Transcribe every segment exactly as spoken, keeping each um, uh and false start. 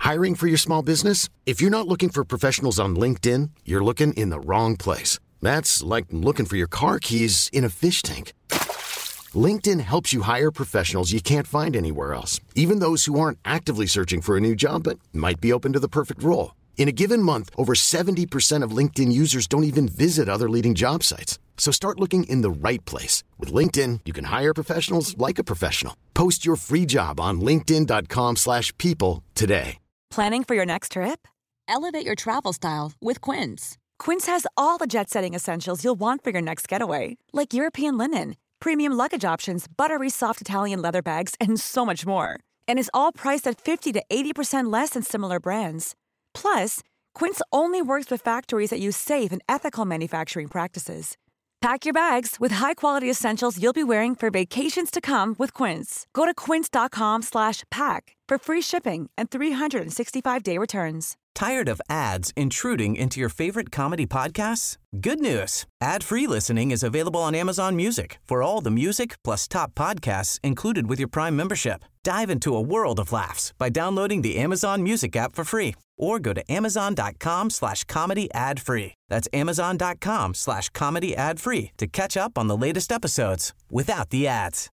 Hiring for your small business? If you're not looking for professionals on LinkedIn, you're looking in the wrong place. That's like looking for your car keys in a fish tank. LinkedIn helps you hire professionals you can't find anywhere else, even those who aren't actively searching for a new job but might be open to the perfect role. In a given month, over seventy percent of LinkedIn users don't even visit other leading job sites. So start looking in the right place. With LinkedIn, you can hire professionals like a professional. Post your free job on linkedin dot com slash people today. Planning for your next trip? Elevate your travel style with Quince. Quince has all the jet-setting essentials you'll want for your next getaway, like European linen, premium luggage options, buttery soft Italian leather bags, and so much more. And is all priced at fifty to eighty percent less than similar brands. Plus, Quince only works with factories that use safe and ethical manufacturing practices. Pack your bags with high-quality essentials you'll be wearing for vacations to come with Quince. Go to quince dot com slash pack for free shipping and three sixty-five day returns. Tired of ads intruding into your favorite comedy podcasts? Good news. Ad-free listening is available on Amazon Music for all the music plus top podcasts included with your Prime membership. Dive into a world of laughs by downloading the Amazon Music app for free or go to amazon dot com slash comedy ad free. That's amazon dot com slash comedy ad free to catch up on the latest episodes without the ads.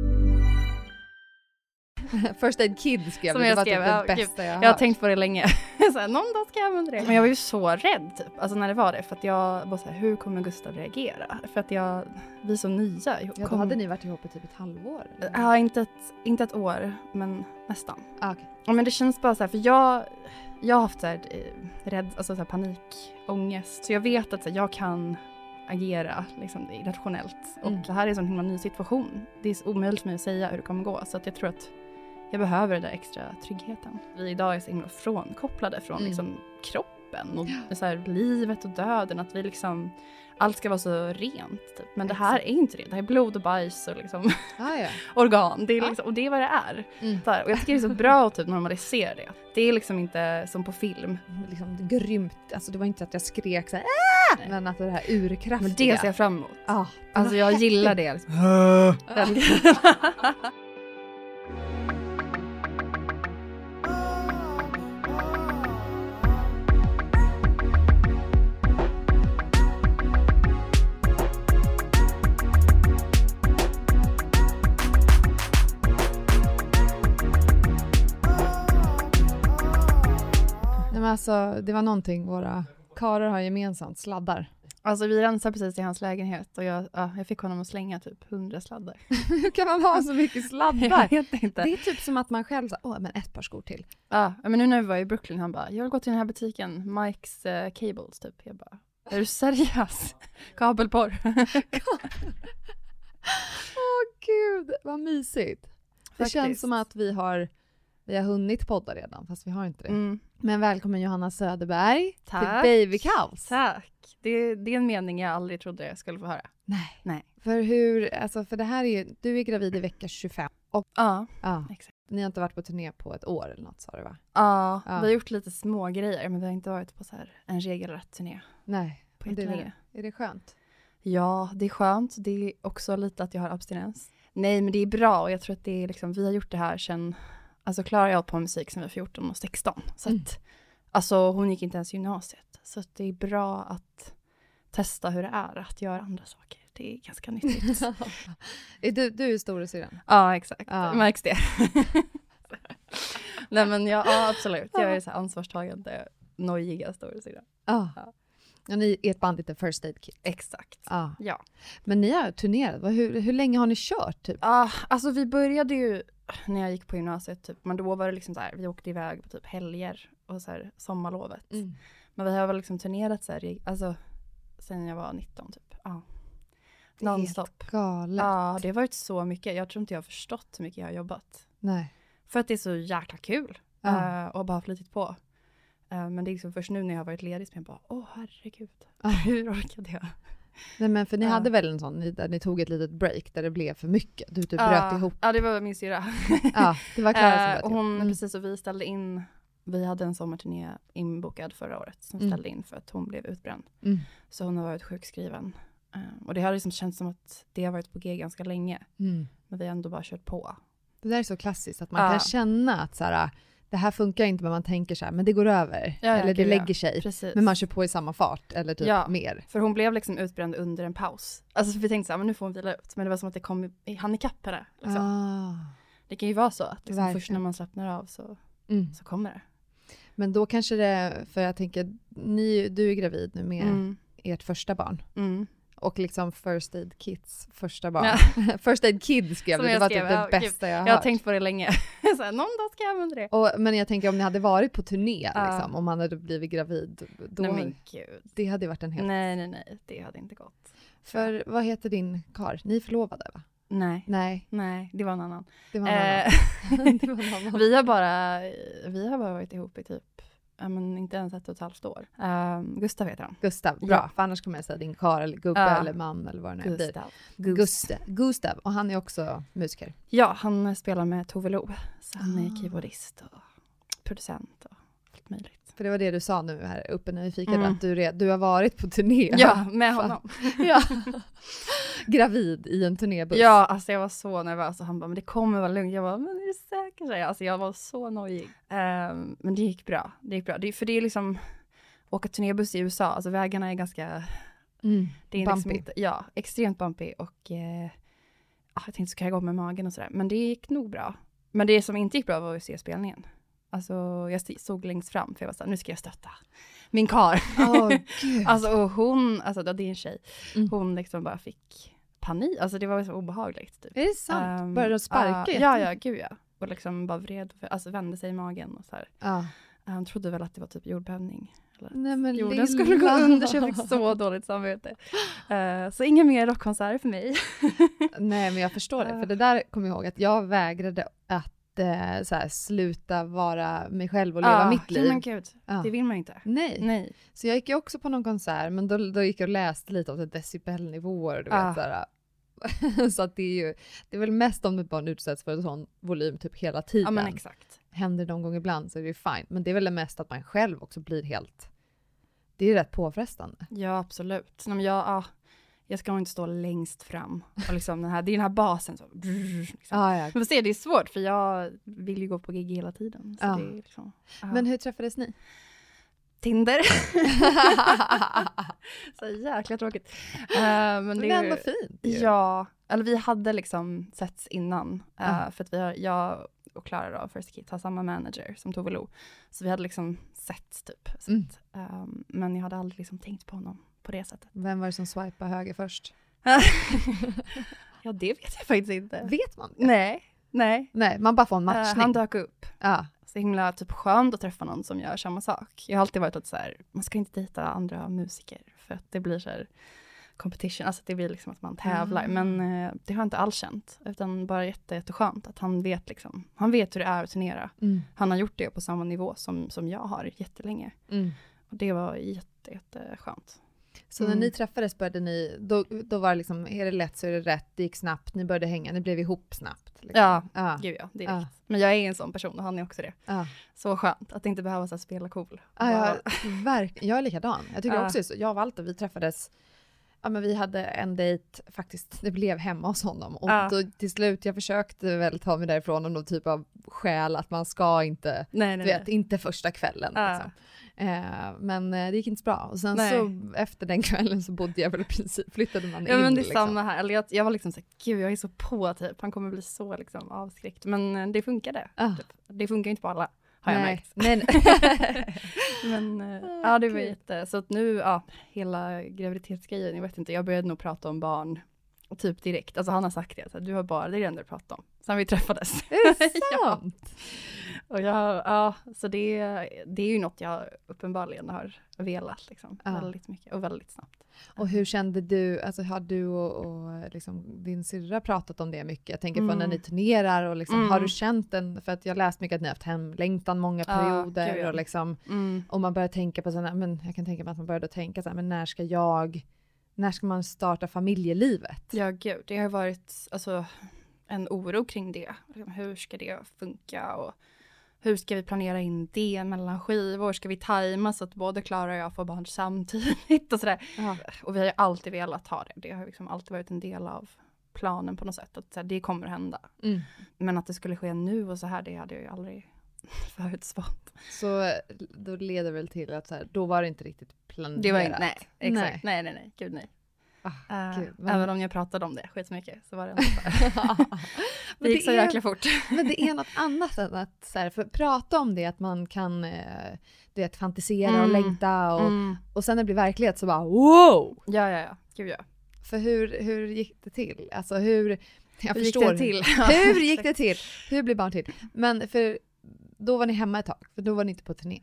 First Aid Kid skrev som det, jag var skrev, typ ja, det bästa jag har Jag har hört. tänkt på det länge. Så här, någon dag ska jag använda det. Men jag var ju så rädd typ, alltså när det var det. För att jag bara så här, hur kommer Gustav reagera? För att jag, vi är så nya. Ja, då kom... hade ni varit ihop i typ ett halvår? Eller? Ja, inte ett, inte ett år, men nästan. Ah, okay. Ja, men det känns bara så här, för jag, jag har haft så här, rädd, alltså så här panikångest. Så jag vet att så här, jag kan agera liksom, irrationellt. Mm. Och det här är en sån himla ny situation. Det är så omöjligt för mig att säga hur det kommer gå. Så att jag tror att jag behöver den där extra tryggheten. Vi idag är så himla frånkopplade från Mm. liksom, kroppen och så här, livet och döden. Att vi liksom, allt ska vara så rent. Typ. Men det här är inte det. Det här är blod och bajs och liksom, Ah, ja. organ. Det är liksom, och det är vad det är. Mm. Så här, och jag tycker det är så bra att typ, normalisera det. Det är liksom inte som på film. Liksom grymt. Alltså det var inte att jag skrek så här, Aah! Men att det här urkraftiga. Men det ser jag fram emot. Ah, alltså jag häftigt. gillar det. Liksom. Den- Nej, men alltså, det var någonting våra karar har gemensamt, sladdar. Alltså vi rensar precis i hans lägenhet och jag, ja, jag fick honom att slänga typ hundra sladdar. Hur kan man ha så mycket sladdar? Jag vet inte. Det är typ som att man själv säger, åh men ett par skor till. Ja, men nu när vi var i Brooklyn han bara, jag vill gå till den här butiken, Mike's uh, Cables typ. Jag bara, är du seriös? Kabelporr. Åh gud, vad mysigt. Det Faktiskt. känns som att vi har, vi har hunnit podda redan, fast vi har inte det. Mm. Men välkommen Johanna Söderberg Tack. till Baby Kaos. Tack. Det, det är en mening jag aldrig trodde jag skulle få höra. Nej. Nej. För hur, alltså för det här är ju, du är gravid i vecka tjugofem. Och Ja, ja, exakt. ni har inte varit på turné på ett år eller något, sa du va? Ja, Ja. vi har gjort lite små grejer men vi har inte varit på så här en regelrätt turné. Nej. På Men det jättelänge. är, är det skönt? Ja, det är skönt. Det är också lite att jag har abstinens. Nej, men det är bra och jag tror att det är liksom, vi har gjort det här sen, alltså Klara jag har på musik sen vi var fjorton och sexton. Så Mm. att, alltså hon gick inte ens gymnasiet. Så att det är bra att testa hur det är att göra andra saker. Det är ganska nyttigt. är du, du är storasyrran? Ja, exakt. Ja. Märks det. Nej, men ja, ja, absolut. Jag är så här ansvarstagande, nojiga storasyrran. Ja. Ja. Ja, ni är ett band lite First Aid Kit. Exakt. Ja. Ja. Men ni har turnerat. Vad- Hur, hur länge har ni kört typ? Ja, alltså vi började ju när jag gick på gymnasiet typ, men då var det liksom så här, vi åkte iväg på typ helger och så här sommarlovet. Men vi har väl liksom turnerat så här, i- alltså sen jag var nitton typ. Ja. Nonstop. Galet. Ja, det har varit så mycket. Jag tror inte jag har förstått hur mycket jag har jobbat. Nej. För att det är så jäkla kul. Ja. Uh, och bara flitigt på. Uh, men det är liksom först nu när jag har varit ledig som jag bara, åh herregud. Ja. Hur orkade jag? Nej, men för ni Ja. hade väl en sån ni- där ni tog ett litet break där det blev för mycket. Du typ Ja. bröt ihop. Ja, det var min syrra. Ja, det var Klara som Eh, bröt och ihop. hon, Mm. precis, och vi ställde in, vi hade en sommarturné inbokad förra året som Mm. ställde in för att hon blev utbränd. Mm. Så hon har varit sjukskriven. Eh, och det har liksom känts som att det har varit på G ganska länge. Mm. Men vi har ändå bara kört på. Det där är så klassiskt att man Ja. kan känna att så här, det här funkar inte, men man tänker så här, men det går över. Ja, ja, eller det gud, lägger ja. sig. Precis. Men man kör på i samma fart, eller typ Ja. mer. För hon blev liksom utbränd under en paus. Alltså för vi tänkte så här, men nu får hon vila ut. Men det var som att det kom i handikapp henne. Liksom. Ah. Det kan ju vara så att liksom, Verkligen. först när man slappnar av så, Mm. så kommer det. Men då kanske det, för jag tänker, ni, du är gravid nu med Mm. ert första barn. Mm. Och liksom First Aid Kids första barn. Ja. First Aid Kids skrev Som det, det jag var skrev, typ det ja, bästa jag har Jag har hört. tänkt på det länge. så här, någon dag ska jag använda det. Och, men jag tänker om ni hade varit på turné Ja. liksom, om man hade blivit gravid, då, Nej men gud. det hade varit en helt... Nej nej nej, det hade inte gått. För vad heter din kar? Ni är förlovade va? Nej. Nej, Nej, det var en annan. det var en annan. Eh, Det var en annan. vi har bara vi har bara varit ihop i typ ja, men inte ens ett och ett halvt år. Um, Gustav heter han. Gustav, bra. Ja. För annars kommer jag säga din kar eller gubbe Ja. eller man eller vad det nu blir. Gustav. Gustav. Gustav. Och han är också musiker. Ja, han spelar med Tove Lo. Så han Ah. är keyboardist och producent och allt möjligt. För det var det du sa nu här uppe när vi fikade, Mm. att du, re- du har varit på turné. Ja, med Fan. honom. Ja. Gravid i en turnébuss. Ja, alltså jag var så nervös och han bara, men det kommer vara lugnt. Jag bara, men är du säker? Så jag, alltså jag var så nojig. Um, men det gick bra. Det gick bra. Det, för det är liksom, åka turnébuss i U S A, alltså vägarna är ganska, Mm. det är Bumpy. liksom inte, ja, extremt bumpy och eh, ja, jag tänkte så kan jag gå med magen och sådär. Men det gick nog bra. Men det som inte gick bra var att se spelningen. Alltså jag st- stod längst fram för jag var såhär, nu ska jag stötta min kar. Åh, gud. Alltså och hon, alltså det är en tjej, Mm. hon liksom bara fick panik. Alltså det var så obehagligt typ. Är det sant? Um, Började de sparka? Uh, ja, ja, gud ja. Och liksom bara vred, alltså vände sig i magen och så här. Ja. Han trodde väl att det var typ jordbävning. Eller Nej, men jorden lilla. skulle gå under, så jag fick så dåligt samvete. Uh, så inga mer rockkonserter för mig. Nej, men jag förstår det. För det där kommer jag ihåg att jag vägrade att eh, så här, sluta vara mig själv och leva uh, mitt liv. Ja, men gud, Ja. det vill man ju inte. Nej. Nej. Så jag gick ju också på någon konsert, men då, då gick jag och läste lite om decibelnivåer. Du Ah. vet, så här. Så att det är ju, det är väl mest om ett barn utsätts för en sån volym typ hela tiden. Ja, men exakt. Händer någon gång ibland så är det ju fine. Men det är väl det mest att man själv också blir helt, det är ju rätt påfrestande. Ja, absolut. Nej, men jag, ja, jag ska nog inte stå längst fram. Och liksom den här, det är den här basen. Så, liksom. Ah, ja. Men får se, det är svårt för jag vill ju gå på gig hela tiden. Så Ja. det är liksom, ja. Men hur träffades ni? Tinder. Så jäkla tråkigt. Uh, men Men det det är är ändå ju- fint. ju. Ja, eller vi hade liksom setts innan. Uh, Ja. För att vi har, jag och Klara då, First Kids, har samma manager som Tove Lo. Så vi hade liksom setts typ. Så Mm. att, um, men jag hade aldrig liksom tänkt på honom på det sättet. Vem var det som swipade höger först? Ja, det vet jag faktiskt inte. Vet man det? Nej, nej. Nej, man bara får en Uh, matchning. han dök upp. Ja. Så himla typ skönt att träffa någon som gör samma sak. Jag har alltid varit att så här, man ska inte dejta andra musiker för att det blir så här competition, alltså det blir liksom att man tävlar. Mm. Men eh, det har jag inte alls känt, utan bara jätte, jätteskönt att han vet liksom, han vet hur det är att turnera. Mm. Han har gjort det på samma nivå som, som jag har jättelänge. Mm. Och det var jätte, jätteskönt. Så när Mm. ni träffades började ni, då, då var det liksom, är det lätt så är det rätt, det gick snabbt, ni började hänga, ni blev ihop snabbt. Liksom. Ja, Ja. gud ja, direkt. Ja. Men jag är en sån person och han är också det. Ja. Så skönt att inte behöva så här, spela cool. Ja, ja, Bara- verkligen. Jag är likadan. Jag tycker Ja. också så. Jag och Walter, vi träffades, ja men vi hade en dejt, faktiskt, det blev hemma hos honom. Och Ja. då, till slut, jag försökte väl ta mig därifrån om någon typ av skäl att man ska inte, nej, du nej, vet, nej. inte första kvällen. Ja. Liksom. Eh, men eh, det gick inte så bra. Och sen Nej. så efter den kvällen så bodde jag väl i princip, flyttade man Ja in. men det är liksom. samma här. Eller jag, jag var liksom så här, gud jag är så på typ. Han kommer bli så liksom avskräckt. Men eh, det funkade. Ah. Typ. Det funkar inte på alla, har jag Nej. märkt. Nej, nej. Men eh, Ah, ja det var kul. jätte, så att nu, ja, hela graviditetsgrejen, jag vet inte, jag började nog prata om barn typ direkt. Alltså han har sagt det, så här, du har bara, det är det enda du pratar om. Sen vi träffades. Är det Ja. sant? Och jag, ja, så det, det är ju något jag uppenbarligen har velat liksom. Ja. Väldigt mycket och väldigt snabbt. Och hur kände du, alltså har du och, och liksom din syrra pratat om det mycket? Jag tänker på Mm. när ni turnerar och liksom, Mm. har du känt den, för att jag har läst mycket att ni har haft hemlängtan många Ja, perioder gud, ja. och liksom, Mm. och man börjar tänka på sådana, men jag kan tänka mig att man började tänka så här, men när ska jag, när ska man starta familjelivet? Ja gud, det har varit alltså, en oro kring det. Hur ska det funka och hur ska vi planera in det mellan skivor? Ska vi tajma så att både Klara och jag får barn samtidigt och sådär. Ja. Och vi har ju alltid velat ha det. Det har liksom alltid varit en del av planen på något sätt. Att så här, det kommer att hända. Mm. Men att det skulle ske nu och så här, det hade jag ju aldrig förutspått. Så då leder väl till att så här, då var det inte riktigt planerat. Det var inte, nej, exakt. Nej. Nej, nej, nej, gud nej. Ah, Uh, gud, men... Även om jag pratade om det skitmycket så var det ändå så det gick så är, jäkla fort. Men det är något annat än att så här, för prata om det, att man kan eh, du vet, fantisera mm. och längta och, mm. och sen när det blir verklighet så bara wow! Ja, ja, ja. Gud ja. För hur, hur gick det till? Alltså hur... Jag hur förstår. Gick det till? Hur gick det till? Hur blev barn till? Men för då var ni hemma ett tag, för då var ni inte på turné.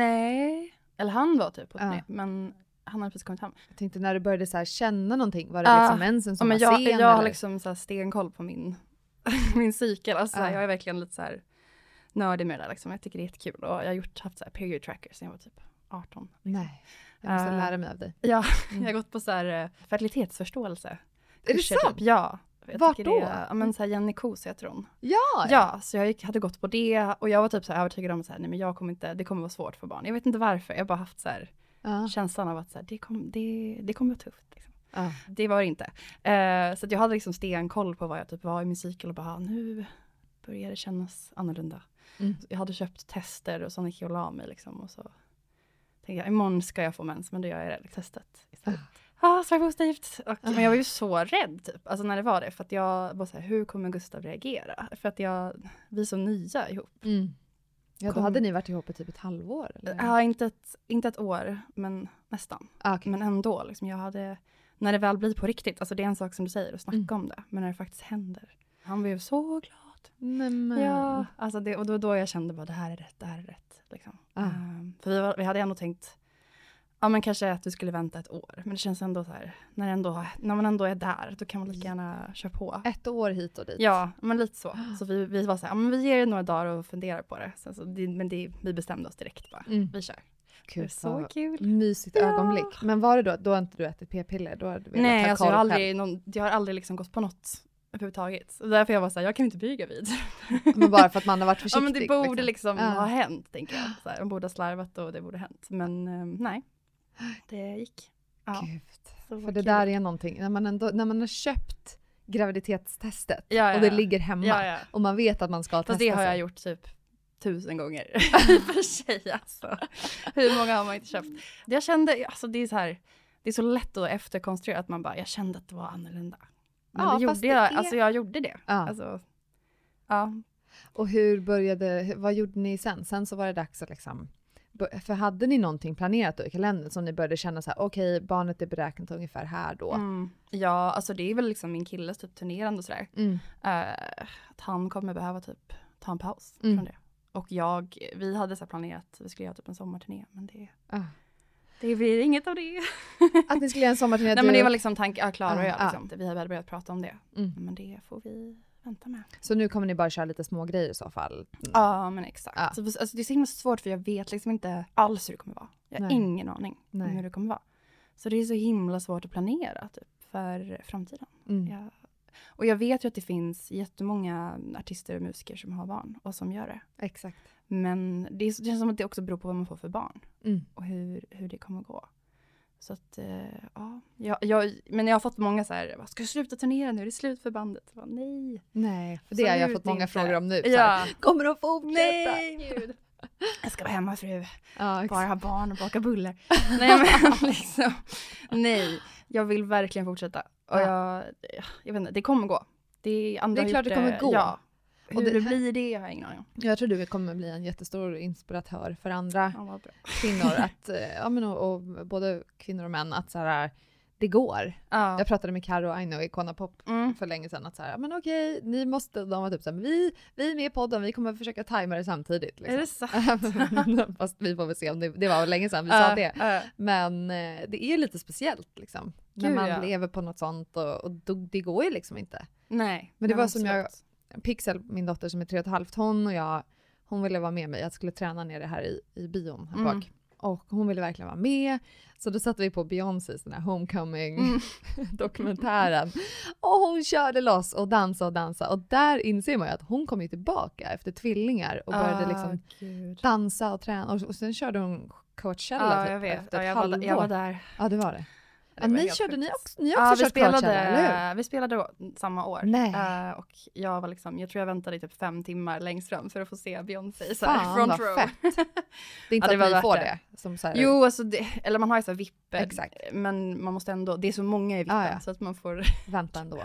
Nej, eller han var typ på turné, Ja. men han hade precis kommit hem. Jag tänkte när du började så här känna någonting, var det Ja. liksom mensen som Ja, men var jag, sen? jag har eller? liksom så här stenkoll på min, min cykel. Alltså, Ja. Jag är verkligen lite så här nördig med det där. Liksom. Jag tycker det är jättekul. Och jag har gjort, haft så här period tracker sedan jag var typ arton. Nej, jag måste Uh, lära mig av dig. Ja, Mm. jag har gått på så här uh, fertilitetsförståelse. Är det Kurser, sant? Typ. Ja. Jag Vart tycker då? Det, ja, men så här Jenny Kos heter hon. Ja! Ja, så jag gick, hade gått på det. Och jag var typ så här övertygad om att så här, nej, men jag kommer inte, det kommer vara svårt för barn. Jag vet inte varför. Jag har bara haft så här, Ja. känslan av att så här, det, kom, det, det kommer vara tufft. Liksom. Ja. Det var det inte. Uh, så att jag hade liksom stenkoll på vad jag typ var i min cykel och bara, nu börjar det kännas annorlunda. Mm. Jag hade köpt tester och så gick jag och la mig liksom. Och så tänkte jag, imorgon ska jag få mens, men då gör jag det liksom, testet istället. Ja, ah, så var det positivt. Och, men jag var ju så rädd typ, alltså när det var det. För att jag var så här, hur kommer Gustav reagera? För att jag, vi är så nya ihop. Mm. Ja, då Kom- hade ni varit ihop i typ ett halvår? Eller? Ja, inte ett, inte ett år, men nästan. Ah, okay. Men ändå, liksom, jag hade, när det väl blir på riktigt, alltså det är en sak som du säger, att snacka Mm. om det. Men när det faktiskt händer. Han var ju så glad. Nej, men... Ja, alltså det, och då, då jag kände bara, det här är rätt, det här är rätt. Liksom. Ah. Um, för vi, var, vi hade ändå tänkt, ja men kanske att du skulle vänta ett år. Men det känns ändå så här, när, ändå, när man ändå är där, då kan man lika gärna köra på. Ett år hit och dit. Ja, men lite så. Så vi, vi var så här, ja, men vi ger det några dagar och funderar på det. Sen så det men det, vi bestämde oss direkt bara, Mm. vi kör. Kul, Det är så vad kul. mysigt Ja. ögonblick. Men var det då, då har inte du ätit p-piller? Då har du velat Nej, ta alltså jag har koll aldrig, någon, jag har aldrig liksom gått på något överhuvudtaget. Så därför jag var så här, jag kan inte bli gravid. själv. Men bara för att man har varit försiktig. Ja, men det borde liksom Ja. ha hänt, tänker jag. Så här, de borde ha slarvat och det borde ha hänt. Men um, nej, det gick. Ja. Gud. Så För vad det kul. där är någonting, när man, ändå, när man har köpt graviditetstestet Ja, ja, och det ja. ligger hemma Ja, ja. och man vet att man ska Fast testa det har sig. jag gjort typ tusen gånger. I och för sig alltså. Hur många har man inte köpt? Jag kände, alltså det är så här, det är så lätt att efterkonstruera att man bara, jag kände att det var annorlunda. Men Ja, det fast gjorde det jag, är- alltså jag gjorde det. Ja. Alltså, ja. Och hur började, vad gjorde ni sen? Sen så var det dags att liksom, för hade ni någonting planerat då i kalendern som ni började känna så här, okej, barnet är beräknat ungefär här då? Mm. Ja, alltså det är väl liksom min killes typ turnerande och sådär. Mm. Uh, att han kommer behöva typ ta en paus Mm. från det. Och jag, vi hade så här planerat, vi skulle göra typ en sommarturné, men det, Ah. det blir inget av det. Att ni skulle göra en sommarturné? Nej, men det var liksom tanken, ja, Klara och Ah, jag ah. liksom. Vi hade börjat prata om det. Mm. Men det får vi vänta med. Så nu kommer ni bara köra lite små grejer i så fall? Ja, men exakt. Ja. Så, alltså, det är så himla svårt för jag vet liksom inte alls hur det kommer vara. Jag har Nej. ingen aning Nej. om hur det kommer vara. Så det är så himla svårt att planera typ, för framtiden. Mm. Jag, och jag vet ju att det finns jättemånga artister och musiker som har barn och som gör det. Exakt. Men det, är, det känns som att det också beror på vad man får för barn. Mm. Och hur, hur det kommer gå. Så att, eh, ja. Jag, jag, men jag har fått många så här, ska jag sluta turnera nu? Är det slut för bandet? Jag bara, nej. Nej, för det har jag Absolut fått många inte. frågor om nu. Så Ja. här, kommer de fortsätta? Nej, gud. Jag ska vara hemmafru. Ja, Bara ha barn och baka bullar. nej, men liksom. Nej, jag vill verkligen fortsätta. Och jag, jag vet inte, det kommer gå. Det, andra Det är har klart gjort det kommer gå. Ja. Hur Och det, det- blir det har jag ingen aning om. Jag tror du kommer bli en jättestor inspiratör för andra Ja, vad bra. kvinnor. Att, eh, ja, men och, och både kvinnor och män. Att så här, det går. Ja. Jag pratade med Karo Aino i Kona Pop Mm. för länge sedan. Att så här, ja, men okej, ni måste, de var typ så här, vi, vi är med i podden, vi kommer försöka tajma det samtidigt. Liksom. Är det sant? Fast vi får väl se om det, det var länge sedan vi Ja, sa det. ja. Men eh, det är lite speciellt liksom. När Gud, man ja. lever på något sånt och, och då, det går ju liksom inte. Nej. Men det nej, var som jag- absolut. Pixel, min dotter som är tre och ett halvt, hon och jag, hon ville vara med mig. Jag skulle träna nere här i, i bion här Mm. bak. Och hon ville verkligen vara med. Så då satte vi på Beyoncés den här Homecoming-dokumentären. Mm. Och hon körde loss och dansade och dansade. Och där inser man ju att hon kom ju tillbaka efter tvillingar och började Ah, liksom gud. dansa och träna. Och, och sen körde hon Coachella Ja, typ jag vet. efter Ja, ett jag, var, halvår. jag var där. Ja, det var det. Ja, ni körde sjukt. ni också, ni också ja, kört vi spelade, Coachella, eller hur? vi spelade samma år. Nej. Uh, och jag var liksom, jag tror jag väntade i typ fem timmar längst fram för att få se Beyoncé. Så Fan, här, front vad row. fett. Det är inte Ja, det att ni får det. det. Som så här, Jo, alltså det, eller man har ju så här vippe. Exakt. Men man måste ändå, det är så många i vippen Ah, ja. så att man får vänta ändå.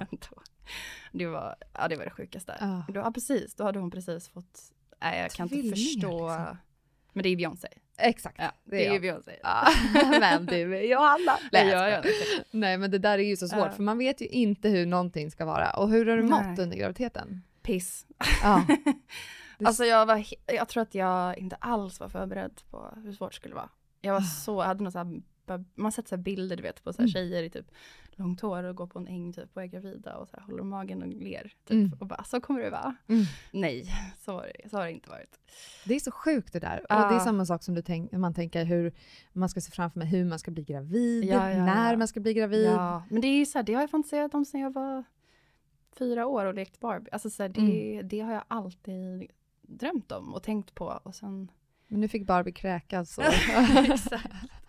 det, var, ja, det var det sjukaste. Ah. Då, ja, precis. Då hade hon precis fått, nej jag kan Tvillingar, inte förstå. liksom. Men det är Beyoncé. Exakt. Ja, det, det är ju jag. Beyoncé. Ja, men du är Johanna. Nej, jag, jag, Nej, men det där är ju så svårt. Ja. För man vet ju inte hur någonting ska vara. Och hur har du mått Nej. under graviditeten? Piss. Ja. Alltså jag var, jag tror att jag inte alls var förberedd på hur svårt det skulle vara. Jag var så, jag hade något så här, man har sett så här bilder du vet på så här Mm. tjejer i typ långt hår och går på en äng typ och är gravida och så här, håller magen och ler typ Mm. och bara så kommer det vara. Mm. Nej, så, var det, så har det inte varit. Det är så sjukt det där. Ja. Och det är samma sak som du tänk, man tänker hur man ska se framför mig hur man ska bli gravid, Ja, ja, när ja. man ska bli gravid. Ja, men det är ju så här, det har jag fantiserat om sedan jag var fyra år och lekt Barbie. Alltså så här, det, Mm. det har jag alltid drömt om och tänkt på och sen Men nu fick Barbie kräkas. Och... exakt.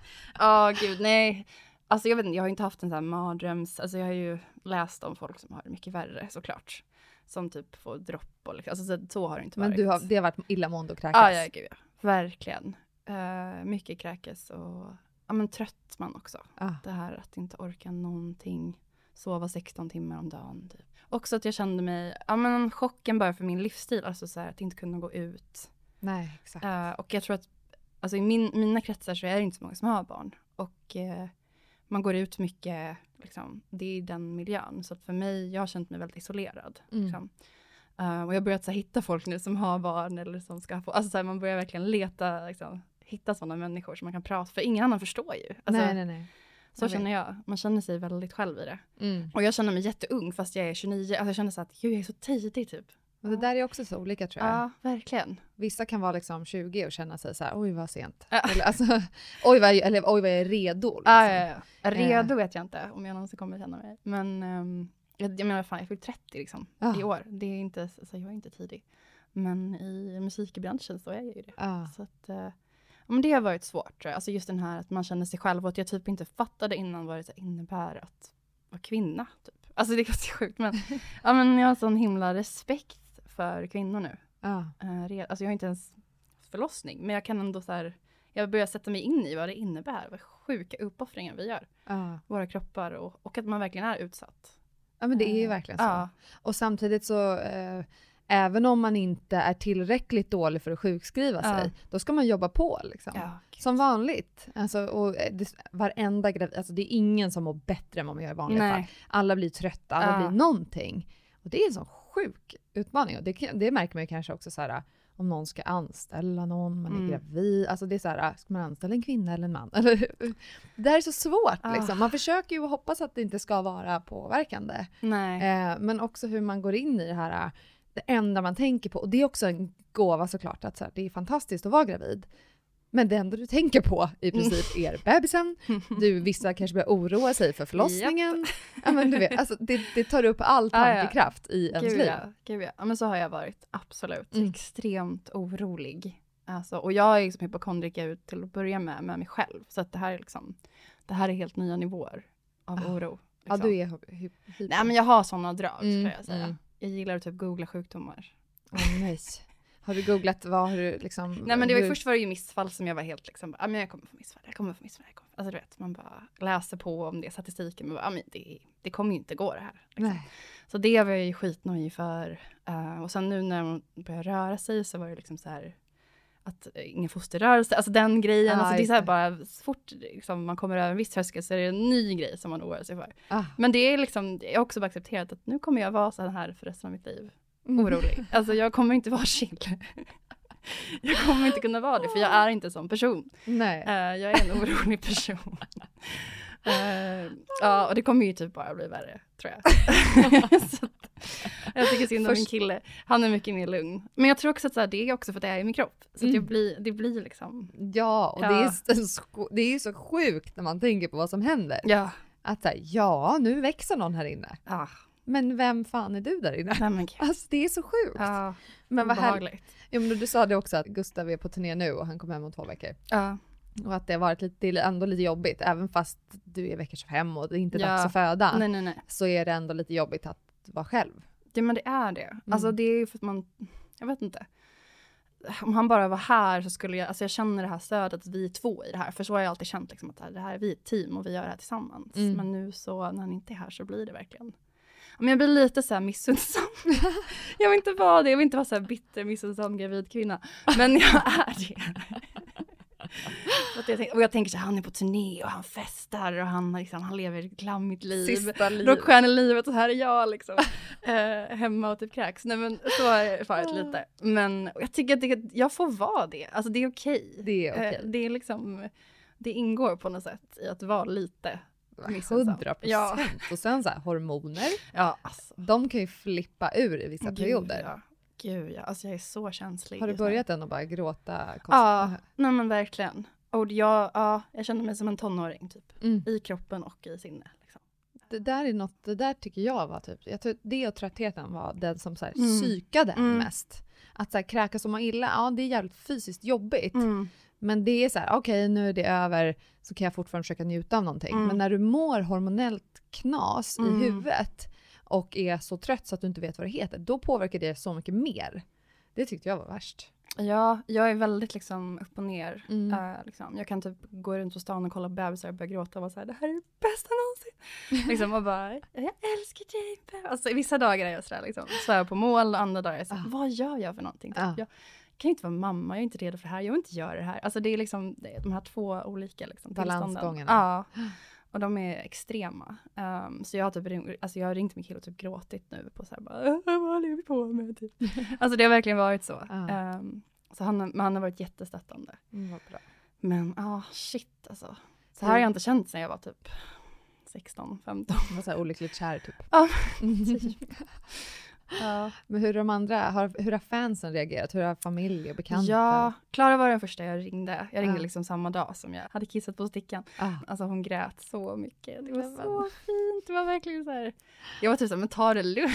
Ja, oh, gud, nej. Alltså jag vet inte, jag har inte haft en sån här mardröms... Alltså jag har ju läst om folk som har det mycket värre såklart. Som typ får dropp och liksom. Alltså så, så har det inte Men varit. du har, det har varit illamående och kräkas. Ja, ja, gud ja. Verkligen. Uh, mycket kräkes och ja, men trött man också. Ah. Det här att inte orka någonting. Sova sexton timmar om dagen typ. Också att jag kände mig, ja men chocken bara för min livsstil. Alltså så här, att inte kunna gå ut. Nej, exakt. Uh, och jag tror att alltså i min, mina kretsar så är det inte så många som har barn. Och uh, man går ut mycket, liksom, det är den miljön. Så att för mig, jag har känt mig väldigt isolerad. Mm. Liksom. Uh, och jag har börjat så här, hitta folk nu som har barn eller som ska få, alltså så här, man börjar verkligen leta, liksom, hitta sådana människor som man kan prata, för ingen annan förstår ju. Alltså, nej, nej, nej. så Jag känner jag. Man känner sig väldigt själv i det. Mm. Och jag känner mig jätteung fast jag är tjugonio. Alltså jag känner så att gud, jag är så tidig typ. Och det där är också så olika tror jag. Ja, verkligen. Vissa kan vara liksom tjugo och känna sig så här, oj vad sent. Ja. Eller, alltså, oj, vad, eller oj vad jag är redo. Liksom. Ja, ja, ja. Redo vet jag inte om jag någonsin kommer känna mig. Men um, jag, jag menar fan, jag fyller trettio liksom Ja. i år. Det är inte, alltså, jag är inte tidig. Men i musikbranschen så är jag ju det. Ja. Så att, uh, men det har varit svårt tror jag. Alltså just den här att man känner sig själv och att jag typ inte fattade innan vad det så innebär att vara kvinna. Typ. Alltså det är ganska sjukt. Men, ja, men jag har sån himla respekt för kvinnor nu. Ja. Uh, re- alltså jag har inte ens förlossning. Men jag kan ändå så här, jag börjar sätta mig in i vad det innebär. Vad sjuka uppoffringar vi gör. Ja. Våra kroppar och, och att man verkligen är utsatt. Ja, men det är ju Eh, verkligen så. ja. Och samtidigt så, eh, även om man inte är tillräckligt dålig för att sjukskriva Ja. sig, då ska man jobba på liksom. Ja, Som vanligt. Alltså, och eh, det, varenda gravid, alltså det är ingen som mår bättre än vad man gör i vanliga Nej. fall. Alla blir trötta, alla Ja. blir någonting. Och det är en sån sjuk utmaning. Och det, kan- det märker man ju kanske också så här, om någon ska anställa någon, man är Mm. gravid. Alltså det är så här, ska man anställa en kvinna eller en man? Eller, det där är så svårt Ah. liksom. Man försöker ju hoppas att det inte ska vara påverkande. Nej. Eh, men också hur man går in i det här, det enda man tänker på. Och det är också en gåva såklart, att så här, det är fantastiskt att vara gravid. Men det enda du tänker på i princip är bebisen. Du, vissa kanske börjar oroa sig för förlossningen. Ja, men du vet, alltså, det, det tar upp all Ja, ja. tankekraft i ens Gud liv. ja, gud ja. Ja, men så har jag varit, absolut. Mm. Extremt orolig. Alltså, och jag är liksom hypokondriker ut till att börja med, med mig själv. Så att det här är liksom, det här är helt nya nivåer av Ah. oro. Ja, liksom. du är hy- hy- hyper. Nej, men jag har sådana drag, Mm, skulle jag säga. mm. Jag gillar att typ googla sjukdomar. Åh, nej. Har du googlat, vad har du liksom... Nej, men det var ju, hur- först var det ju missfall som jag var helt liksom, ja men jag kommer få missfall, jag kommer få missfall, jag kommer. Alltså du vet, man bara läser på om det, statistiken, men bara, ja men det, det kommer ju inte gå det här. Liksom. Nej. Så det var jag ju skitnöjd för. Uh, och sen nu när man börjar röra sig så var det liksom så här att uh, ingen fosterrörelse, alltså den grejen, Ah, alltså det är just så här det. bara så fort liksom, man kommer över en viss tröskel så är det en ny grej som man oroar sig för. Ah. Men det är liksom, jag har också bara accepterat att nu kommer jag vara så här för resten av mitt liv. Mm. Orolig. Alltså jag kommer inte vara chill. Jag kommer inte kunna vara det, för jag är inte en sån person. Nej. Uh, jag är en orolig person. Uh, ja, och det kommer ju typ bara bli värre, tror jag. Så att, jag tycker synd om min Först- kille. Han är mycket mer lugn. Men jag tror också att så här, det är också för att det är i min kropp. Så att Mm. jag blir, det blir liksom... Ja, och Ja. Det, är så, det är ju så sjukt när man tänker på vad som händer. Ja. Att så här, ja, nu växer någon här inne. Ah, Men vem fan är du där inne? nej men gud. Alltså det är så sjukt. Ja, men vad härligt. obehagligt. Ja, men du sa det också att Gustav är på turné nu och han kommer hem om två veckor. Ja. Och att det har varit lite, det är ändå lite jobbigt. Även fast du är vecka tjugofem och det är inte Ja. dags att föda. Nej, nej, nej. Så är det ändå lite jobbigt att vara själv. Ja, men det är det. Mm. Alltså det är ju för att man, jag vet inte. Om han bara var här så skulle jag, alltså jag känner det här stödet, vi är två i det här. För så har jag alltid känt liksom att det här är vi ett team och vi gör det här tillsammans. Mm. Men nu så, när han inte är här så blir det verkligen. Men jag blir lite så här missundsam. Jag vill inte vara det, jag vill inte vara så här bitter, missundsam gravid kvinna. Men jag är det. Och jag, tänk, och jag tänker så här, han är på turné och han festar och han, liksom, han lever ett glammigt liv. Sista liv. Rockstjärnelivet och så här är jag liksom. eh, hemma och typ kräks. Nej men så har det varit lite. Men jag tycker att det, jag får vara det. Alltså det är okej. Det är okej. Eh, det är liksom, det ingår på något sätt i att vara lite missundsam. hundra procent. Ja. Och sen så här, hormoner. Ja, alltså. De kan ju flippa ur i vissa perioder. Gud, ja. Gud ja, alltså jag är så känslig. Har du just nu. börjat än och bara gråta? Konstigt? Ja, nej men verkligen. Och jag, ja, jag känner mig som en tonåring typ. Mm. I kroppen och i sinne. Liksom. Det där är något, det där tycker jag var typ, jag tror det och tröttheten var den som så här Mm. psykade en Mm. mest. Att så här, kräkas och må illa, ja det är jävligt fysiskt jobbigt. Mm. Men det är så här, okej nu är det över så kan jag fortfarande försöka njuta av någonting. Mm. Men när du mår hormonellt knas Mm. i huvudet och är så trött så att du inte vet vad det heter, då påverkar det så mycket mer. Det tyckte jag var värst. Ja, jag är väldigt liksom upp och ner. Mm. Uh, liksom. Jag kan typ gå runt på stan och kolla på bebisar och börja gråta och vara så här, det här är det bästa någonsin. liksom, och bara, jag älskar dig bebis. Alltså i vissa dagar är jag sådär liksom, svär på mål och andra dagar är jag så här, Ah. vad gör jag för någonting? Typ, Ah. Jag kan inte vara mamma, jag är inte redo för det här, jag vill inte göra det här. Alltså det är liksom det är de här två olika liksom, tillstånden. Balansgångarna. Ja. Och de är extrema. Um, så jag har typ ring, alltså jag har ringt min kille och typ gråtit nu på så här bara, vad håller vi på med? Typ. Alltså det har verkligen varit så. Ah. Um, så han, men han har varit jättestöttande. Mm, vad bra. Men ja, ah, shit alltså. Så här har jag inte känt sedan jag var typ sexton, femton. Du var så här olyckligt kär typ. Ja, typ. Ja. Men hur har de andra, har, hur har fansen reagerat? Hur har familj och bekanta? Ja, Klara var den första jag ringde. Jag ringde Ah. liksom samma dag som jag hade kissat på stickan. Ah. Alltså hon grät så mycket. Det var Men- så fint. Det var verkligen så här. Jag var typ så här, men ta det lugnt.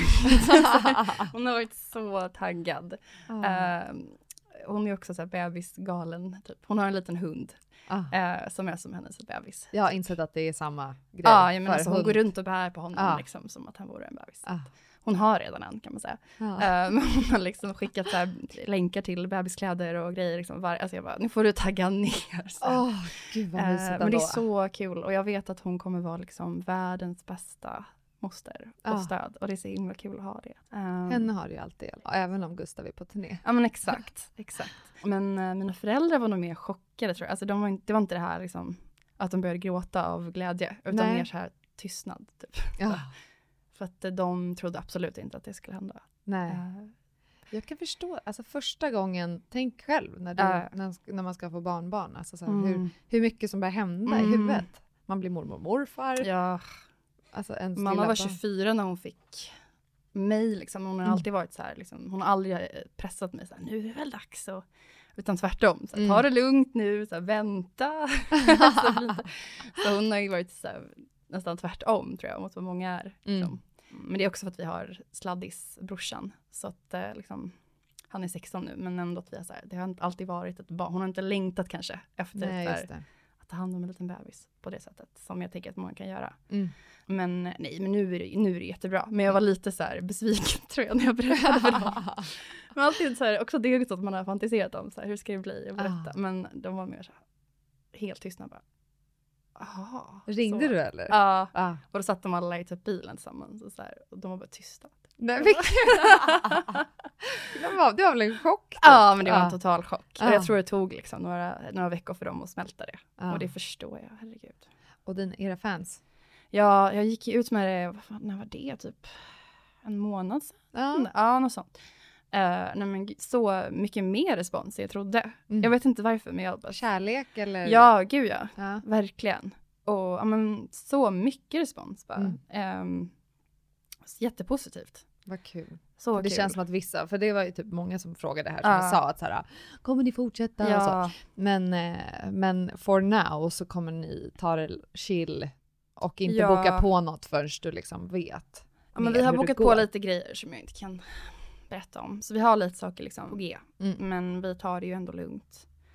Hon har varit så taggad. Ah. Ehm, hon är också så här bebisgalen. Typ. Hon har en liten hund Ah. eh, som är som hennes bebis. Jag har insett att det är samma grej. Ja, jag menar, för så hon hund. går runt och bär på honom Ah. liksom, som att han vore en bebis. Ah. Hon har redan en kan man säga. Ah. Eh, men hon har liksom skickat så här, länkar till bebiskläder och grejer. Liksom, var, alltså jag bara, nu får du tagga ner. Så här. Åh, gud vad Eh, mysigt men det är ändå. så kul och jag vet att hon kommer vara liksom världens bästa moster och Ah. stöd. Och det är så himla kul att ha det. Um, Henne har det ju alltid, även om Gustav är på turné. Ja men exakt, exakt. Men uh, mina föräldrar var nog mer chockade tror jag. Alltså de var inte, det var inte det här liksom att de började gråta av glädje. Utan Nej. mer så här tystnad typ. Ja. För att uh, de trodde absolut inte att det skulle hända. Nej. Uh, Jag kan förstå, alltså första gången, tänk själv när, du, Ja. när, när man ska få barnbarn. Alltså så här, Mm. hur, hur mycket som börjar hända i Mm. huvudet. Man blir mormor och morfar. ja, Alltså en mamma stilla var barn. tjugofyra när hon fick mig. Liksom. Hon har Mm. alltid varit så här. Liksom. Hon har aldrig eh, pressat mig så här, nu är det väl dags. Och, utan tvärtom. Så här, Mm. ta det lugnt nu, så här, vänta. så, blir det- så hon har ju varit så här, nästan tvärtom tror jag, mot vad många är. Mm. Liksom. Men det är också för att vi har sladdisbrorsan. Så att eh, liksom, han är sexton nu, men ändå att vi har så här, det har inte alltid varit ett barn. Hon har inte längtat kanske efter Nej, så här, just det. att ta hand om en liten bebis på det sättet. Som jag tänker att många kan göra. Mm. Men nej, men nu är, det, nu är det jättebra. Men jag var lite så här besviken tror jag när jag berättade för dem. Men alltid så här, också det är något man har fantiserat om. Så här, hur ska det bli att berätta? Ah. Men de var mer så här, helt tystna bara. Aha, Ringde så. du eller? Ja, Ah. och då satt de alla i typ bilen tillsammans. Och, så här, och de var bara tysta. Nej, vilken... det, var, det var väl en chock? typ? Ja, men det var Ah. en total chock. Ah. Och jag tror det tog liksom några, några veckor för dem att smälta det. Ah. Och det förstår jag, herregud. Och din, era fans? Ja, jag gick ju ut med det, vad fan, när var det? Typ en månad sedan? Ja. Ja, något sånt. Uh, nej men gud, så mycket mer respons än jag trodde. Mm. Jag vet inte varför, men jag bara... Kärlek eller? Ja, gud ja. Ja. Verkligen. Och ja, men, så mycket respons bara. Mm. Ehm, jättepositivt. Vad kul. Så För det kul. känns som att vissa, för det var ju typ många som frågade här som Ja. jag sa att så här, kommer ni fortsätta och så. Ja, Men, eh, men for now så kommer ni ta det chill och inte Ja. boka på något förrän du liksom vet. ja, men mer vi har hur det bokat på går. lite grejer som jag inte kan berätta om. Så vi har lite saker liksom på G. Mm. Men vi tar det ju ändå lugnt. Mm.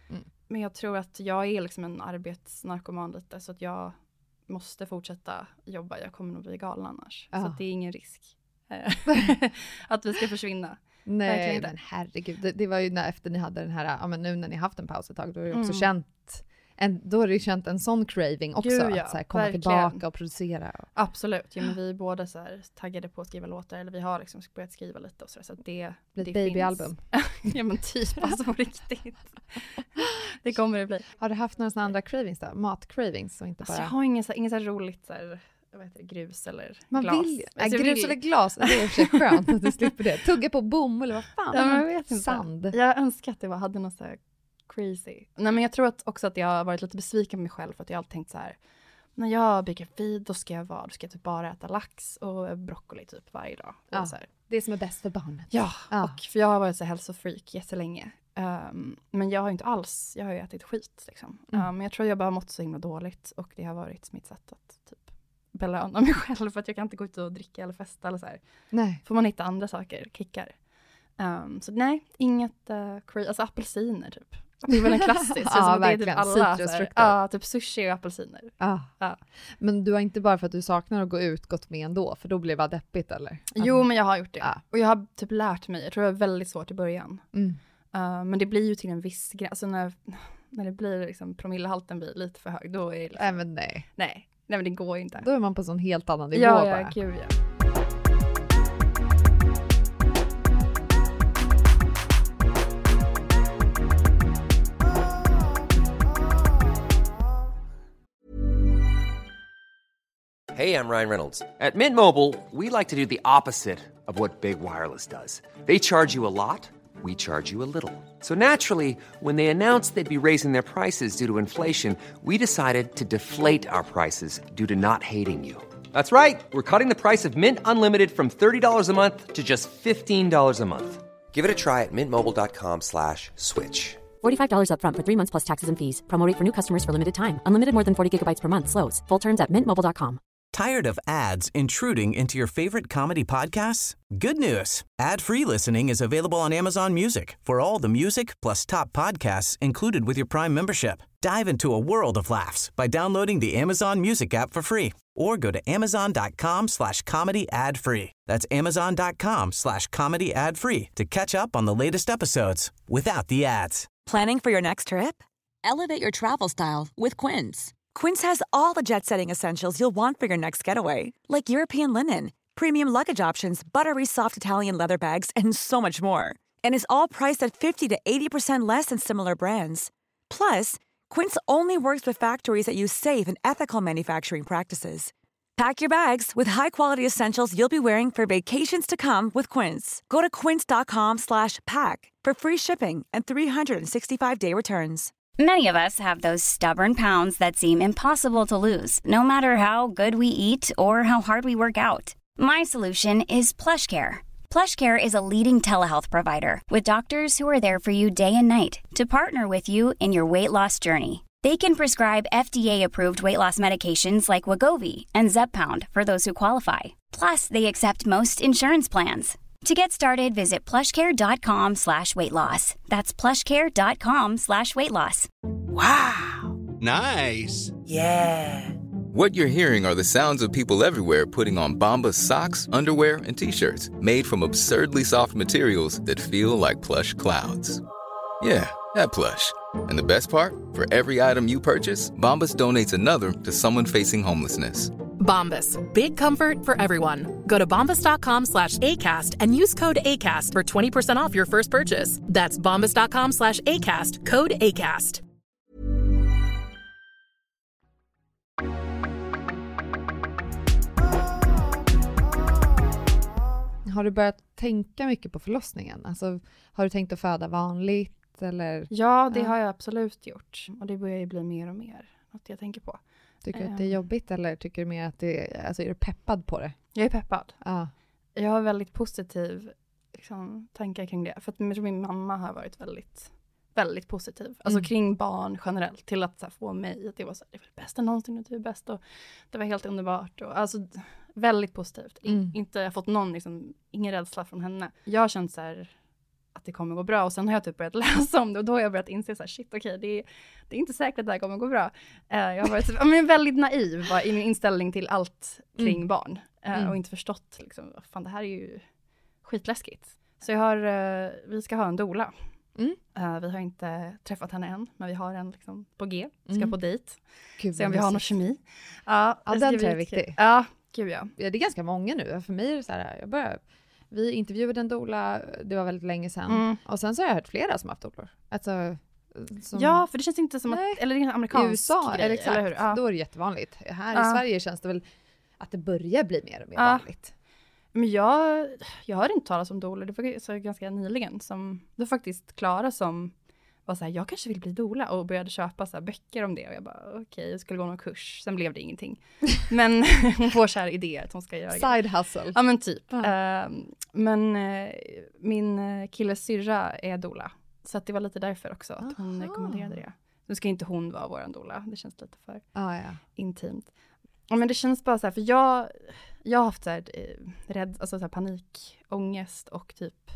Men jag tror att jag är liksom en arbetsnarkoman lite. Så att jag måste fortsätta jobba. Jag kommer nog bli galen annars. Ja. Så att det är ingen risk att vi ska försvinna. Nej, men herregud. Det, det var ju när, efter ni hade den här, ja men nu när ni haft en paus ett tag, då har det också mm. känt, en, då har det ju känt en sån craving också. Gud, ja, att så här, komma verkligen. Tillbaka och producera. Och... Absolut. Ja, men vi är båda så här taggade på att skriva låtar. Eller vi har liksom börjat skriva lite och så. Så att det, det babyalbum. Ja men typ, alltså på riktigt. Det kommer det bli. Har du haft några sådana andra cravings då? Mat-cravings och inte alltså, bara... jag har inget så, inget så roligt så här, jag vet inte, grus eller man glas. Vill, äh, grus vill... eller glas, det är för sig skönt att du slipper det. Tugga på bom eller vad fan. Ja, men jag vet inte. Sand. Jag önskar att det var, hade något så här crazy. Nej men jag tror att också att jag har varit lite besviken på mig själv. För att jag har alltid tänkt så här. När jag blir gravid då ska jag vara, då ska jag typ bara äta lax och broccoli typ varje dag. Ja, så här. Det som är bäst för barnet. Ja, ja. Och för jag har varit så hälsofreak jättelänge. Um, men jag har inte alls, jag har ju ätit skit liksom. Mm. Um, men jag tror jag bara har mått så himla dåligt. Och det har varit mitt sätt att typ belöna mig själv. För att jag kan inte gå ut och dricka eller festa eller så här. Nej. Får man hitta andra saker, kickar. Um, så nej, inget uh, cra- alltså apelsiner typ. Det är väl en klassisk. Ja, det är typ alla ja, typ sushi och apelsiner. Ja. Ja. Men du har inte bara för att du saknar att gå ut gått med ändå, för då blir det bara deppigt eller? Jo, men jag har gjort det. Ja. Och jag har typ lärt mig. Jag tror det var väldigt svårt i början. Mm. Uh, men det blir ju till en viss gräns. Alltså när, när det blir liksom promillehalten blir lite för hög, då är det liksom, äh, men nej. nej. Nej, men det går inte. Då är man på en sån helt annan nivå ja, bara. Ja, gud ja. Hey, I'm Ryan Reynolds. At Mint Mobile, we like to do the opposite of what Big Wireless does. They charge you a lot, we charge you a little. So naturally, when they announced they'd be raising their prices due to inflation, we decided to deflate our prices due to not hating you. That's right. We're cutting the price of Mint Unlimited from thirty dollars a month to just fifteen dollars a month. Give it a try at mintmobile.com slash switch. forty-five dollars up front for three months plus taxes and fees. Promo rate for new customers for limited time. Unlimited more than forty gigabytes per month. Slows full terms at mint mobile dot com. Tired of ads intruding into your favorite comedy podcasts? Good news. Ad-free listening is available on Amazon Music for all the music plus top podcasts included with your Prime membership. Dive into a world of laughs by downloading the Amazon Music app for free or go to amazon.com slash comedy ad free. That's amazon.com slash comedy ad free to catch up on the latest episodes without the ads. Planning for your next trip? Elevate your travel style with Quince. Quince has all the jet-setting essentials you'll want for your next getaway, like European linen, premium luggage options, buttery soft Italian leather bags, and so much more. And is all priced at fifty to eighty percent less than similar brands. Plus, Quince only works with factories that use safe and ethical manufacturing practices. Pack your bags with high-quality essentials you'll be wearing for vacations to come with Quince. Go to quince.com slash pack for free shipping and three sixty-five day returns. Many of us have those stubborn pounds that seem impossible to lose, no matter how good we eat or how hard we work out. My solution is PlushCare. PlushCare is a leading telehealth provider with doctors who are there for you day and night to partner with you in your weight loss journey. They can prescribe F D A-approved weight loss medications like Wegovy and Zepbound for those who qualify. Plus, they accept most insurance plans. To get started, visit plushcare.com slash weight loss. That's plushcare.com slash weight loss. Wow. Nice. Yeah. What you're hearing are the sounds of people everywhere putting on Bombas socks, underwear, and T-shirts made from absurdly soft materials that feel like plush clouds. Yeah, that plush. And the best part? For every item you purchase, Bombas donates another to someone facing homelessness. Bombas. Big comfort for everyone. Go to bombas.com slash ACAST and use code ACAST for twenty percent off your first purchase. That's bombas.com slash ACAST. Code ACAST. Har du börjat tänka mycket på förlossningen? Alltså, har du tänkt att föda vanligt? Eller? Ja, det ja. har jag absolut gjort. Och det börjar ju bli mer och mer något jag tänker på. Tycker du att det är jobbigt eller tycker du mer att det är, alltså är du peppad på det? Jag är peppad. Ja. Jag har väldigt positiv liksom, tankar kring det. För att min mamma har varit väldigt, väldigt positiv. Alltså mm. kring barn generellt. Till att så här, få mig att det var så här, det var det bästa någonsin och du är bäst. Och det var helt underbart. Och, alltså väldigt positivt. Mm. In, inte, jag har fått någon, liksom, ingen rädsla från henne. Jag har känt så här, att det kommer gå bra. Och sen har jag typ börjat läsa om det och då har jag börjat inse så här, shit okej, okay, det, är, det är inte säkert att det här kommer gå bra. Uh, jag har varit jag men, väldigt naiv bara, i min inställning till allt kring mm. barn. Uh, mm. Och inte förstått liksom, fan det här är ju skitläskigt. Så jag har, uh, vi ska ha en doula. Mm. Uh, vi har inte träffat henne än, men vi har en liksom på G. Vi ska mm. på dejt. Gud, se om vi har någon kemi. Uh, ja, den tror jag är viktig. Ja, gud ja. ja. Det är ganska många nu. För mig är det så här, jag börjar, vi intervjuade en doula, det var väldigt länge sedan. Mm. Och sen så har jag hört flera som har haft doulor. Alltså, som, ja, för det känns inte som att, nej. Eller det är en amerikansk I U S A, grej, eller exakt. Eller hur? Ja. Då är det jättevanligt. Här ja. i Sverige känns det väl att det börjar bli mer och mer ja. vanligt. Men jag, jag hörde inte talas om doula, det var så ganska nyligen som, det var faktiskt Klara som var så här, jag kanske vill bli doula och började köpa så här böcker om det och jag bara okej, okay, jag skulle gå någon kurs, sen blev det ingenting. Men hon får så här idéer att hon ska göra side hustle. Ja men typ. Ja. Uh, men uh, min killes syrra är doula, så att det var lite därför också att hon Aha. rekommenderade det. Nu ska inte hon vara våran doula, det känns lite för ah, ja. intimt. Ja, men det känns bara så här, för jag jag har haft så här, rädd, alltså så här panik, ångest och typ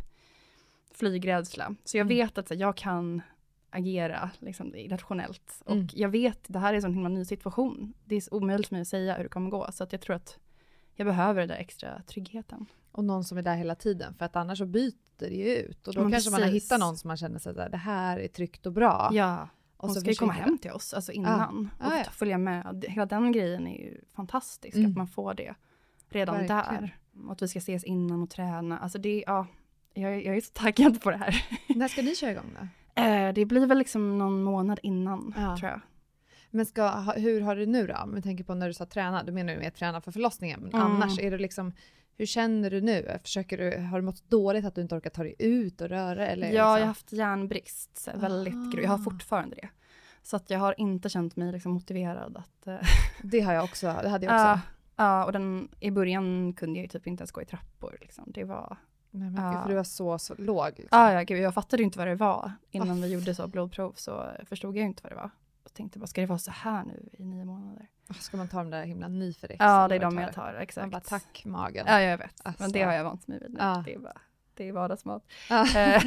flygrädsla. Så jag mm. vet att så här, jag kan agera liksom, irrationellt. Och mm. jag vet, det här är en sån himla ny situation. Det är så omöjligt för mig att säga hur det kommer gå. Så att jag tror att jag behöver den där extra tryggheten. Och någon som är där hela tiden. För att annars så byter det ju ut. Och då men kanske precis. man hittar någon som man känner sig där, det här är tryggt och bra. Ja, och hon så ska ju komma hem till oss alltså innan. Ah. Och Ah, ja. följa med. Hela den grejen är ju fantastisk. Mm. Att man får det redan verkligen. Där. Och att vi ska ses innan och träna. Alltså det, ja, jag, jag är så taggad på det här. När ska ni köra igång då? Eh, det blir väl liksom någon månad innan, ja. tror jag. Men ska, hur har du nu då? Om vi tänker på när du sa träna, du menar ju med att träna för förlossningen. Men mm. annars är det liksom, hur känner du nu? Försöker du, har du mått dåligt att du inte orkar ta dig ut och röra? Eller ja, liksom? jag har haft järnbrist. Väldigt ah. Jag har fortfarande det. Så att jag har inte känt mig liksom motiverad att... Uh... Det har jag också. Det hade jag också. Ja, uh, uh, och den, i början kunde jag ju typ inte ens gå i trappor. Liksom. Det var... Nej, men uh, för du var så, så låg. Liksom. Ah, ja, gud, jag fattade ju inte vad det var. Innan oh. vi gjorde så blodprov så förstod jag ju inte vad det var. Och tänkte bara, ska det vara så här nu i nio månader? Ska man ta de där himla Nyfrex? Ja, det är de jag tar, exakt. Man bara, tack magen. Ja, jag vet. Alltså. Men det har jag vant mig vid nu. Ja. Det är bara, det är vardagsmat. Ja.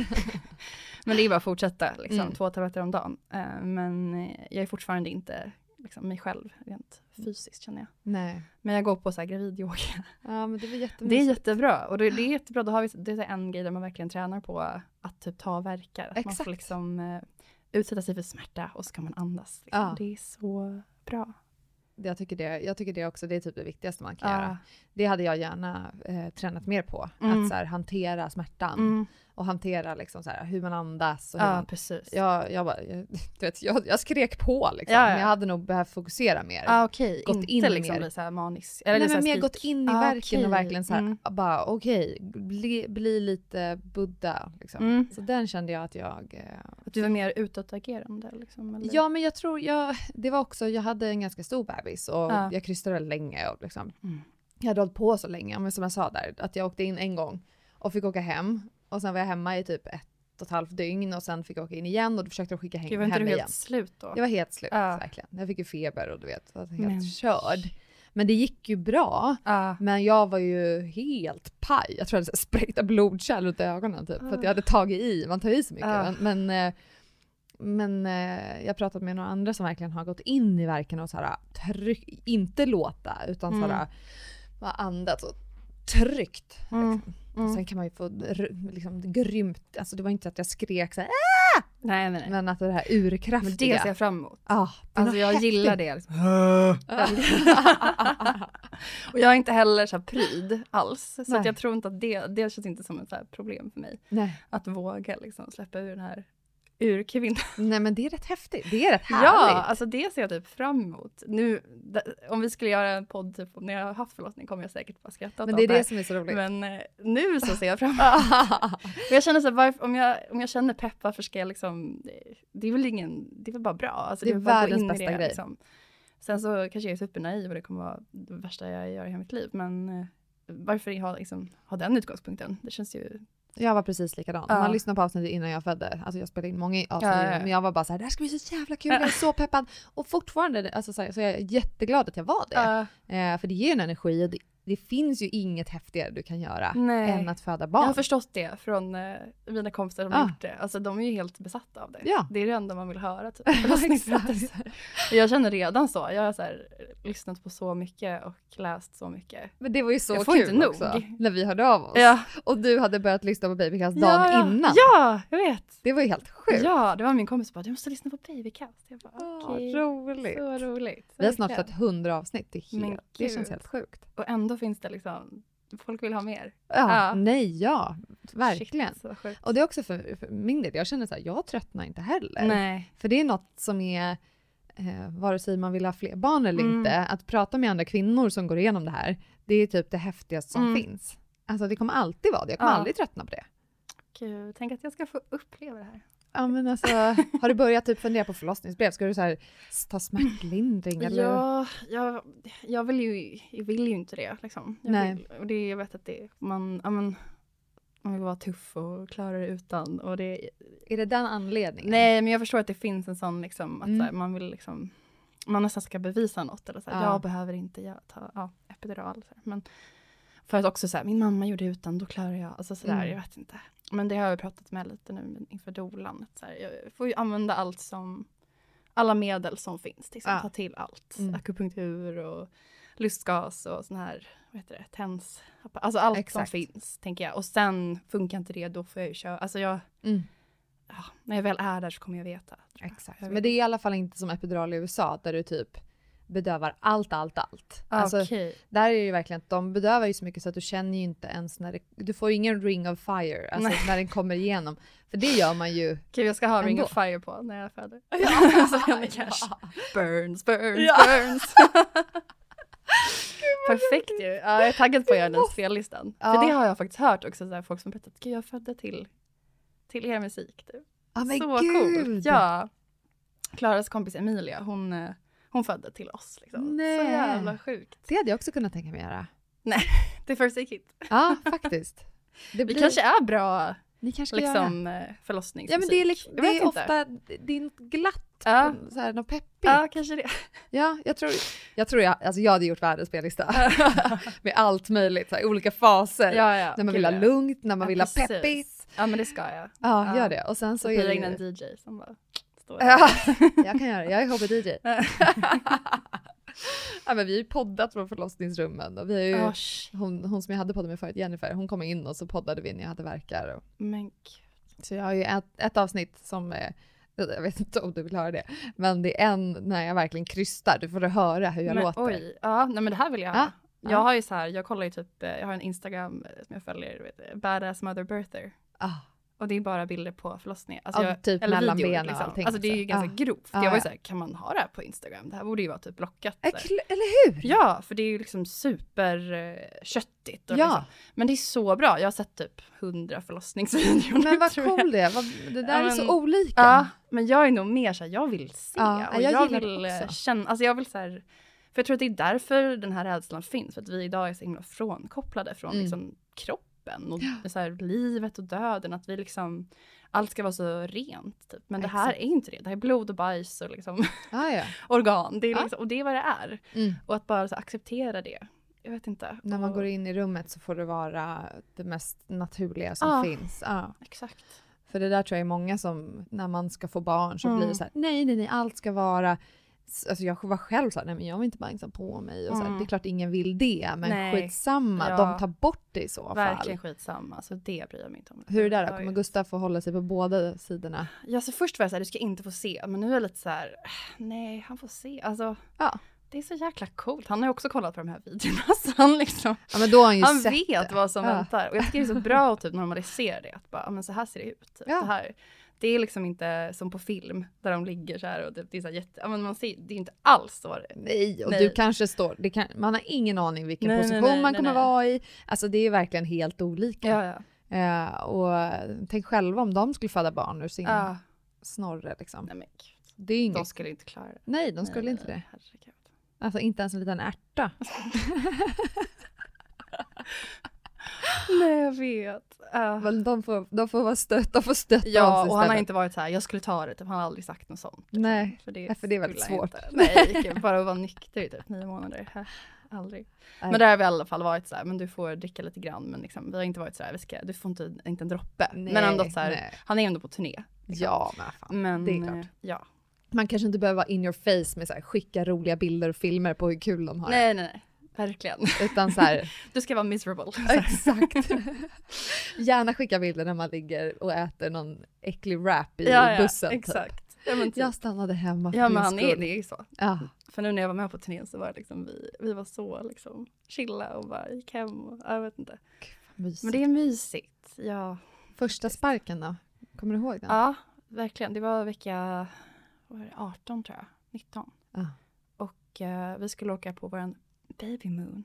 Men det är bara att fortsätta, liksom, mm. två tabletter om dagen. Men jag är fortfarande inte liksom, mig själv rent fysiskt, känner jag. Nej. Men jag går på så här gravidyoga. Ja, men det var jättemysigt. Det är jättebra. Och det, det är jättebra, då har vi, det är en grej där man verkligen tränar på att typ ta verkar. Att exakt. man får liksom uh, utsätta sig för smärta och så kan man andas. Liksom. Ja. Det är så bra. Jag tycker, det, jag tycker det också, det är typ det viktigaste man kan ja. göra. Det hade jag gärna eh, tränat mer på. Mm. Att så här, hantera smärtan. Mm. Och hantera liksom, så här, hur man andas. Och hur ja, man, precis. Jag, jag, bara, jag, du vet, jag, jag skrek på liksom. Ja, ja. Men jag hade nog behövt fokusera mer. Ah, okej. Gått Inte in liksom mer. bli så här manisk. Eller Nej, men så mer skrik. gått in i ah, verken okay. och verkligen så här, mm. bara okej, okay, bli, bli lite Buddha liksom. Mm. Så den kände jag att jag... Eh, att du var mer utåtagerande liksom? Eller? Ja, men jag tror, jag, det var också, jag hade en ganska stor bebis och ah. jag krystade väldigt länge och liksom. Mm. Jag hade hållit på så länge, men som jag sa där, att jag åkte in en gång och fick åka hem och sen var jag hemma i typ ett och ett halvt dygn och sen fick jag åka in igen och då försökte jag skicka hem, Gud, var inte hem du igen. helt slut då? Jag var helt slut, ah. verkligen. Jag fick ju feber och du vet, var helt men. körd. Men det gick ju bra, ah. men jag var ju helt paj. Jag tror jag hade spräckta blodkärl runt ögonen typ, ah. för att jag hade tagit i, man tar i så mycket. Ah. Men, men Men eh, jag har pratat med några andra som verkligen har gått in i verken och så här, tryck, inte låta utan mm. så här, bara andas och tryckt. Mm. Liksom. Mm. Och sen kan man ju få liksom, grymt, alltså det var inte att jag skrek så här, Aah! Nej, nej, nej. Men att det här urkraftiga. Men det ser jag fram emot. Ah, alltså jag häftigt. gillar det. Liksom. Och jag är inte heller så här pryd alls. Så att jag tror inte att det, det känns inte som ett så här problem för mig. Nej. Att våga liksom släppa ur den här urkvinnan. Nej, men det är rätt häftigt. Det är rätt härligt. Ja, alltså det ser jag typ fram emot. Nu, d- om vi skulle göra en podd typ, när jag har haft förlossning kommer jag säkert bara skratta. Men det är det här som är så roligt. Men eh, nu så ser jag fram emot. Jag känner så här, varför, om, jag, om jag känner pepp, varför ska jag liksom, det är väl ingen, det är väl bara bra. Alltså, det är det är bara världens gå in i bästa det, grej. Liksom. Sen så kanske jag är supernaiv och det kommer vara det värsta jag gör i hela mitt liv. Men eh, varför ha, liksom, ha den utgångspunkten? Det känns ju... Jag var precis likadan. Ja. Man lyssnade på avsnittet innan jag födde. Alltså jag spelade in många avsnitt. Ja, ja, ja. Men jag var bara så här, det här ska bli så jävla kul. Jag är så peppad. Och fortfarande, alltså, så, här, så jag är jätteglad att jag var det. Ja. Eh, för det ger en energi. Och det, det finns ju inget häftigare du kan göra Nej. än att föda barn. Jag har förstått det från uh, mina kompisar som ah. har gjort det. Alltså de är ju helt besatta av det. Ja. Det är det enda man vill höra. Typ. Jag känner redan så. Jag har så här, lyssnat på så mycket och läst så mycket. Men det var ju så jag får kul inte också. nog. När vi hörde av oss. Ja. Och du hade börjat lyssna på Babycast dagen ja, ja. innan. Ja, jag vet. Det var ju helt sjukt. Ja, det var min kompis som bara, du måste lyssna på Babycast. Jag bara, oh, okej. roligt. Så roligt. Så vi har snart kul. fått hundra avsnitt. Det, är helt, Men det gud. känns helt sjukt. Och ändå finns det liksom, folk vill ha mer. Ja, Ja. nej, ja. Verkligen. Shit, så sjukt. Och det är också för, för min del. Jag känner så här, jag tröttnar inte heller. Nej. För det är något som är, eh, vare sig man vill ha fler barn eller Mm. inte, att prata med andra kvinnor som går igenom det här, det är typ det häftigaste som Mm. finns. Alltså det kommer alltid vara det. Jag kommer Ja. aldrig tröttna på det. Gud, tänk att jag ska få uppleva det här. Ja, men alltså, har du börjat typ fundera på förlossningsbrev? Ska du så här ta smärtlindring? Eller? Ja, jag, jag, vill ju, jag vill ju inte det. Liksom. Jag, Nej. vill, och det, jag vet att det, man, ja, men, man vill vara tuff och klara det utan. Och det, Är det den anledningen? nej, men jag förstår att det finns en sån, liksom, att Mm. så här, man vill liksom, man nästan ska bevisa något. Eller så här, Ja. jag behöver inte jag, ta ja, epidural. Så här. Men för att också så här, min mamma gjorde utan, då klarar jag. Alltså sådär, Mm. jag vet inte. Men det har jag pratat med lite nu inför dolan. Så här, jag får ju använda allt som, alla medel som finns. Liksom, Ja. ta till allt. Mm. Akupunktur och lustgas och sån här, vad heter det, tens. Alltså allt Exakt. som finns, tänker jag. Och sen funkar inte det, då får jag ju köra. Alltså jag, Mm. ja, när jag väl är där så kommer jag veta. Exakt. Jag vet. Men det är i alla fall inte som epidural i U S A där du typ bedövar allt, allt, allt. Ah, Alltså, okej. där är det ju verkligen att de bedövar ju så mycket så att du känner ju inte ens när det, du får ingen ring of fire, alltså Nej. när den kommer igenom. För det gör man ju. Okej, jag ska ha ring Ändå. of fire på när jag föder. Ja. Så kan det kanske. Burns, burns, Ja. burns. Perfekt ju. Ja, jag är taggad på att göra den spellistan. Ja. För det har jag faktiskt hört också, så här, folk som berättat, gud jag födde till, till er musik. Du. Ja, men Så gud. coolt. Ja. Klaras kompis Emilia, hon, eh, hon födde till oss. Liksom. Nej. Så jävla sjukt. Det hade jag också kunnat tänka mig göra. Det är first aid kit. Ja, faktiskt. Det Vi blir, kanske är bra ni kanske ska göra. liksom, eh, förlossningsmusik. Ja, men det är, liksom, Jag det vet är inte. ofta det är glatt, Ja. så här, något peppigt. Ja, kanske det. Ja, jag tror jag, tror jag, alltså jag hade gjort världens spellista. Med allt möjligt, så här, olika faser. Ja, ja. När man Gud, vill ha ja. lugnt, när man Ja, vill ha precis. peppigt. Ja, men det ska jag. Ja, Ja. gör det. Och sen så Så är det hyra in en ju... D J som bara står där. Ja, jag kan göra det. Jag är hobby-D J. Ja, men vi har ju poddat från förlossningsrummen. Och vi har ju, Oh, shit. hon, hon som jag hade poddat med förut, Jennifer, hon kom in och så poddade vi när jag hade verkar. Och, Men gud. så jag har ju ett, ett avsnitt som är, jag vet inte om du vill höra det, men det är en när jag verkligen krystar. Du får höra hur jag men, låter. Oj, ja, nej, men det här vill jag ha. Ja, Jag ja. har ju så här, jag kollar ju typ, eh, jag har en Instagram eh, som jag följer, du vet, Badass Mother Birther. Ah, Och det är bara bilder på förlossningar. Alltså Ja, jag, typ eller mellan videor, benen och liksom. allting Alltså det är ju också. ganska Ja. grovt. Ja, jag var ju ja. såhär, kan man ha det här på Instagram? Det här borde ju vara typ blockat. så här. Ekl- eller hur? Ja, för det är ju liksom super eh, köttigt. Och Ja. liksom. Men det är så bra. Jag har sett typ hundra förlossningsvideor. Men vad tror jag. cool det är. Vad, det där Ja, är men- så olika. Ja, men jag är nog mer såhär, jag vill se. Ja, och jag jag, gillar det vill eh, också. känna, alltså jag vill så här, för jag tror att det är därför den här rädslan finns. För att vi idag är så himla frånkopplade från Mm. liksom, kroppen och så här, livet och döden. Att vi liksom, allt ska vara så rent. Typ. Men det här Exakt. är inte det. Det här är blod och bajs och liksom, Ah, ja. organ. Det är Ja. liksom, och det är vad det är. Mm. Och att bara så, acceptera det. Jag vet inte. När man Och- går in i rummet så får det vara det mest naturliga som Ja. finns. Ja. Exakt. För det där tror jag är många som, när man ska få barn så Mm. blir det så här, nej, nej, nej, allt ska vara, alltså jag var själv så här, nej men jag vill inte bajsa på mig. Och så här, Mm. det är klart ingen vill det, men Nej. skitsamma, Ja. de tar bort det i så Verkligen fall. skitsamma. Så det bryr jag mig inte om. Hur är det där då? Jag Kommer är- Gustav få hålla sig på båda sidorna? Ja, så först var jag så här, du ska inte få se. Men nu är jag lite så här, nej, han får se. Alltså, Ja. det är så jäkla coolt. Han har ju också kollat på de här videorna. Så han liksom, Ja, men då har han ju han sett vet det. vad som Ja. väntar. Och jag tycker det är så bra att typ normalisera det. Att bara, ja, men så här ser det ut. Typ. Ja. Det, här, det är liksom inte som på film. Där de ligger så här och det, det är så här jätte, ja, men man ser, det är inte alls så det Nej, och Nej. du kanske står, det kan, man har ingen aning vilken Nej, nej, position nej, man nej, kommer nej. vara i. Alltså det är verkligen helt olika. Ja, ja. Eh, och tänk själva om de skulle föda barn ur sin ja. snorre liksom. Nej, men gud. Det är inget. De skulle inte klara det. Nej, de skulle Nej, inte nej, det. herregud. Alltså inte ens en liten ärta. Nej, jag vet. Ja. Men de får, de får vara stött, de får stötta Ja, oss och han har istället. inte varit så här, jag skulle ta det, typ, han har aldrig sagt något sånt. liksom. Nej, för det, ja, för det är väldigt skulle han svårt. inte. Nej, gud, bara att vara nykter i typ nio månader. aldrig. Men där har vi i alla fall varit så här, men du får dricka lite grann, men liksom, vi har inte varit så här, vi ska, du får inte, inte en droppe. Nej, men ändå så här, han är ändå på turné. Liksom. Ja, men fan, men, det är klart. Ja. Man kanske inte behöver vara in your face med så här, skicka roliga bilder och filmer på hur kul de har. Nej, nej, nej. Verkligen. Utan så här, du ska vara miserable. Exakt. Gärna skicka bilder när man ligger och äter någon äcklig wrap i ja, ja, bussen. Exakt. Typ. Ja, men typ. Jag stannade hemma för Ja, din men han är, skull. det är ju så. Ja. För nu när jag var med på turnén så var det liksom vi, vi var så liksom chilla och bara gick hem och jag vet inte. Mysigt. Men det är mysigt. Ja. Första sparken då? Kommer du ihåg den? Ja, verkligen. Det var vecka vad var det, arton tror jag. nitton. Ja. Och uh, vi skulle åka på våran baby moon.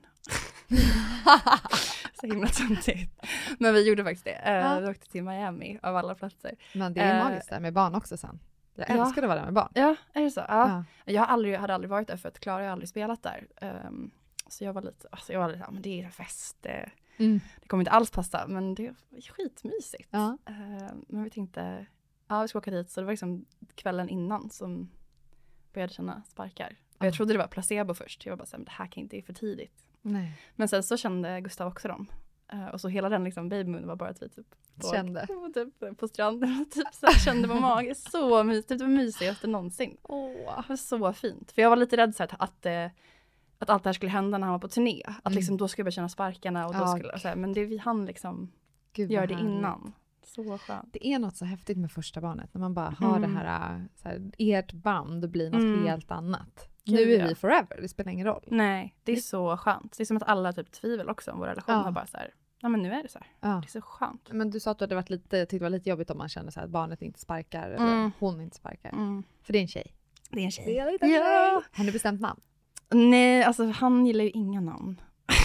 Så himla töntigt. Men vi gjorde faktiskt det. Uh, ja. Vi åkte till Miami av alla platser. Men det är uh, magiskt där med barn också sen. Jag ja. älskar att vara där med barn. Ja, är det så? Ja. Ja. Jag har aldrig, hade aldrig varit där för att Klara har aldrig spelat där. Um, så jag var lite, alltså jag var lite, ja men det är fest. Det, Mm. det kommer inte alls passa, men det är skitmysigt. Ja. Uh, men vi tänkte, ja vi ska åka dit. Så det var liksom kvällen innan som började känna sparkar. Och jag trodde det var placebo först. Jag var bara såhär, det här kan inte, det är för tidigt. Nej. Men sen så kände Gustav också dem. Uh, och så hela den liksom babymoon var bara att vi typ på, kände. Typ, på stranden och typ så här, kände på magen. Så mysigt, typ det mysigaste någonsin. Åh. Det var så fint. För jag var lite rädd så här, att, att, att allt det här skulle hända när han var på turné. Att Mm. liksom, då skulle jag börja känna sparkarna. Och då Ja. skulle, så här, men det vi hann liksom Gud, göra vad det härligt. innan. Så skönt. Det är något så häftigt med första barnet. När man bara har Mm. det här, så här, ert band blir något Mm. helt annat. Gud, Nu är ja. vi forever, det spelar ingen roll. Nej, det är så skönt. Det är som att alla typ tvivel också om vår relation. Ja. Har bara så här, ja men nu är det så här. Ja. Det är så skönt. Men du sa att det hade varit lite, tyckte det var lite jobbigt om man kände så här att barnet inte sparkar eller Mm. hon inte sparkar. Mm. För det är en tjej. Det är en tjej. Det är lite Ja. Har ni bestämt namn? Nej, alltså han gillar ju inga namn.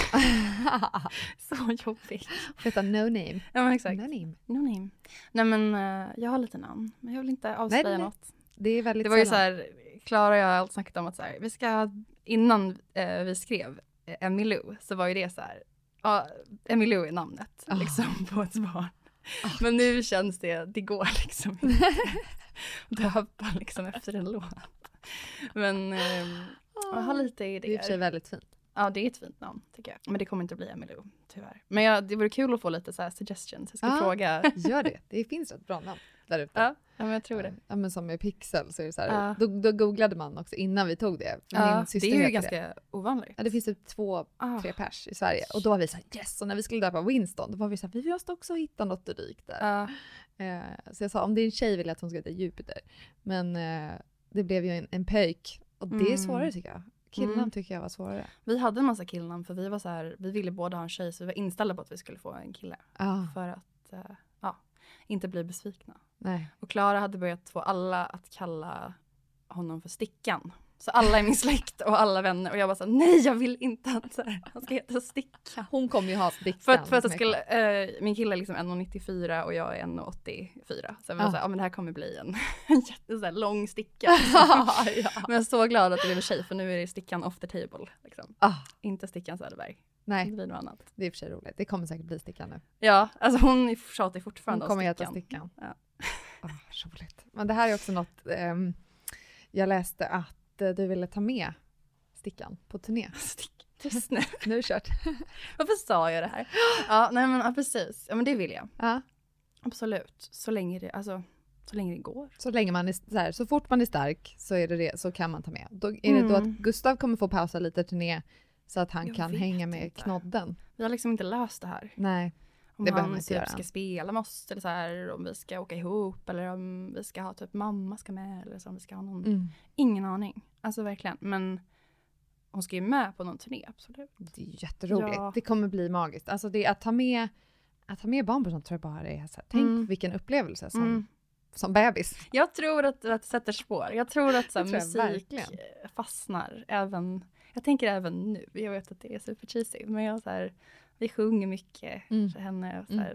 Så jobbigt. Detta no name. Ja men exakt. No name. No name. Nej men uh, jag har lite namn. Men jag vill inte avslöja Nej, nej, nej. något. Det är väldigt Det var ju så sällan. här, Klara och jag har alltid snackat om att så här, vi ska, innan eh, vi skrev eh, Emilou så var ju det så här, ja, Emilou är namnet Oh. liksom på ett barn. Oh. Men nu känns det, det går liksom inte. Döpa liksom efter en låt. Men eh, jag har lite idéer. Det är i och för sig väldigt fint. Ja, det är ett fint namn tycker jag. Men det kommer inte att bli Emilou, tyvärr. Men ja, det vore kul att få lite så här suggestions. Jag ska Ja. fråga. Gör det. Det finns ett bra namn där ute. Ja, ja, men jag tror det. Ja, men som med Pixel så är det så här. Ja. Då, då googlade man också innan vi tog det. För Ja, min syster det är ju heter ganska det. ovanligt. Ja, det finns typ två, Ah. tre pers i Sverige. Och då var vi så här, yes! Och när vi skulle döpa Winston, då var vi så här, vi måste också hitta något unikt där. Ja. Eh, så jag sa, om det är en tjej vill jag att hon ska heta Jupiter. Men eh, det blev ju en, en pöjk. Och det är Mm. svårare tycker jag. Killnamn Mm. tycker jag var svårare. Vi hade en massa killnamn för vi var så här, vi ville båda ha en tjej så vi var inställda på att vi skulle få en kille. Ah, För att, eh, ja, inte bli besvikna. nej. Och Klara hade börjat få alla att kalla honom för Stickan. Så alla i min släkt och alla vänner. Och jag var så här, nej jag vill inte att så här, han ska heta Stickan. Hon kommer ju ha Stickan. För att, för att jag som skulle, eh, min kille är liksom en komma nittiofyra och jag är en komma åttiofyra. Så jag var Ah. så här, ja men det här kommer bli en, en jätte så här, lång sticka. ja. Men jag är så glad att det blev en tjej för nu är det Stickan off the table. Liksom. Ah, Inte Stickan Söderberg. Det nej, blir något annat. det är i och för sig roligt. Det kommer säkert bli Stickan nu. Ja, alltså hon är tjatar Hon fortfarande kommer om heta Stickan. Stickan. Ja. Ah, roligt. Men det här är också något, ehm, jag läste att eh, du ville ta med Stickan på turné. Stick. Tyst nu. Nu är det kört. Varför sa jag det här? Ja, nej men ja, precis. Ja men det vill jag. Ja. Absolut. Så länge det, alltså, så länge det går. Så länge man är så här, så fort man är stark så är det, det så kan man ta med. Då är det då att Mm. Gustav kommer få pausa lite turné så att han Jag kan vet hänga med inte. knodden. Vi har liksom inte löst det här. Nej. Om Det behöver man han inte typ göra. ska spela med oss eller så här, om vi ska åka ihop eller om vi ska ha typ mamma ska med eller så om vi ska ha någon. Mm. Ingen aning. Alltså verkligen. Men hon ska ju med på någon turné, absolut. Det är ju jätteroligt. Ja. Det kommer bli magiskt. Alltså det att ta med att ta med barn på sånt tror jag bara är så här, tänk Mm. vilken upplevelse som, Mm. som bebis. Jag tror att det sätter spår. Jag tror att så här, Det tror jag musik verkligen. fastnar även, jag tänker även nu. Jag vet att det är super cheesy, men jag så här, vi sjunger mycket Mm. för henne. Och så Mm. här,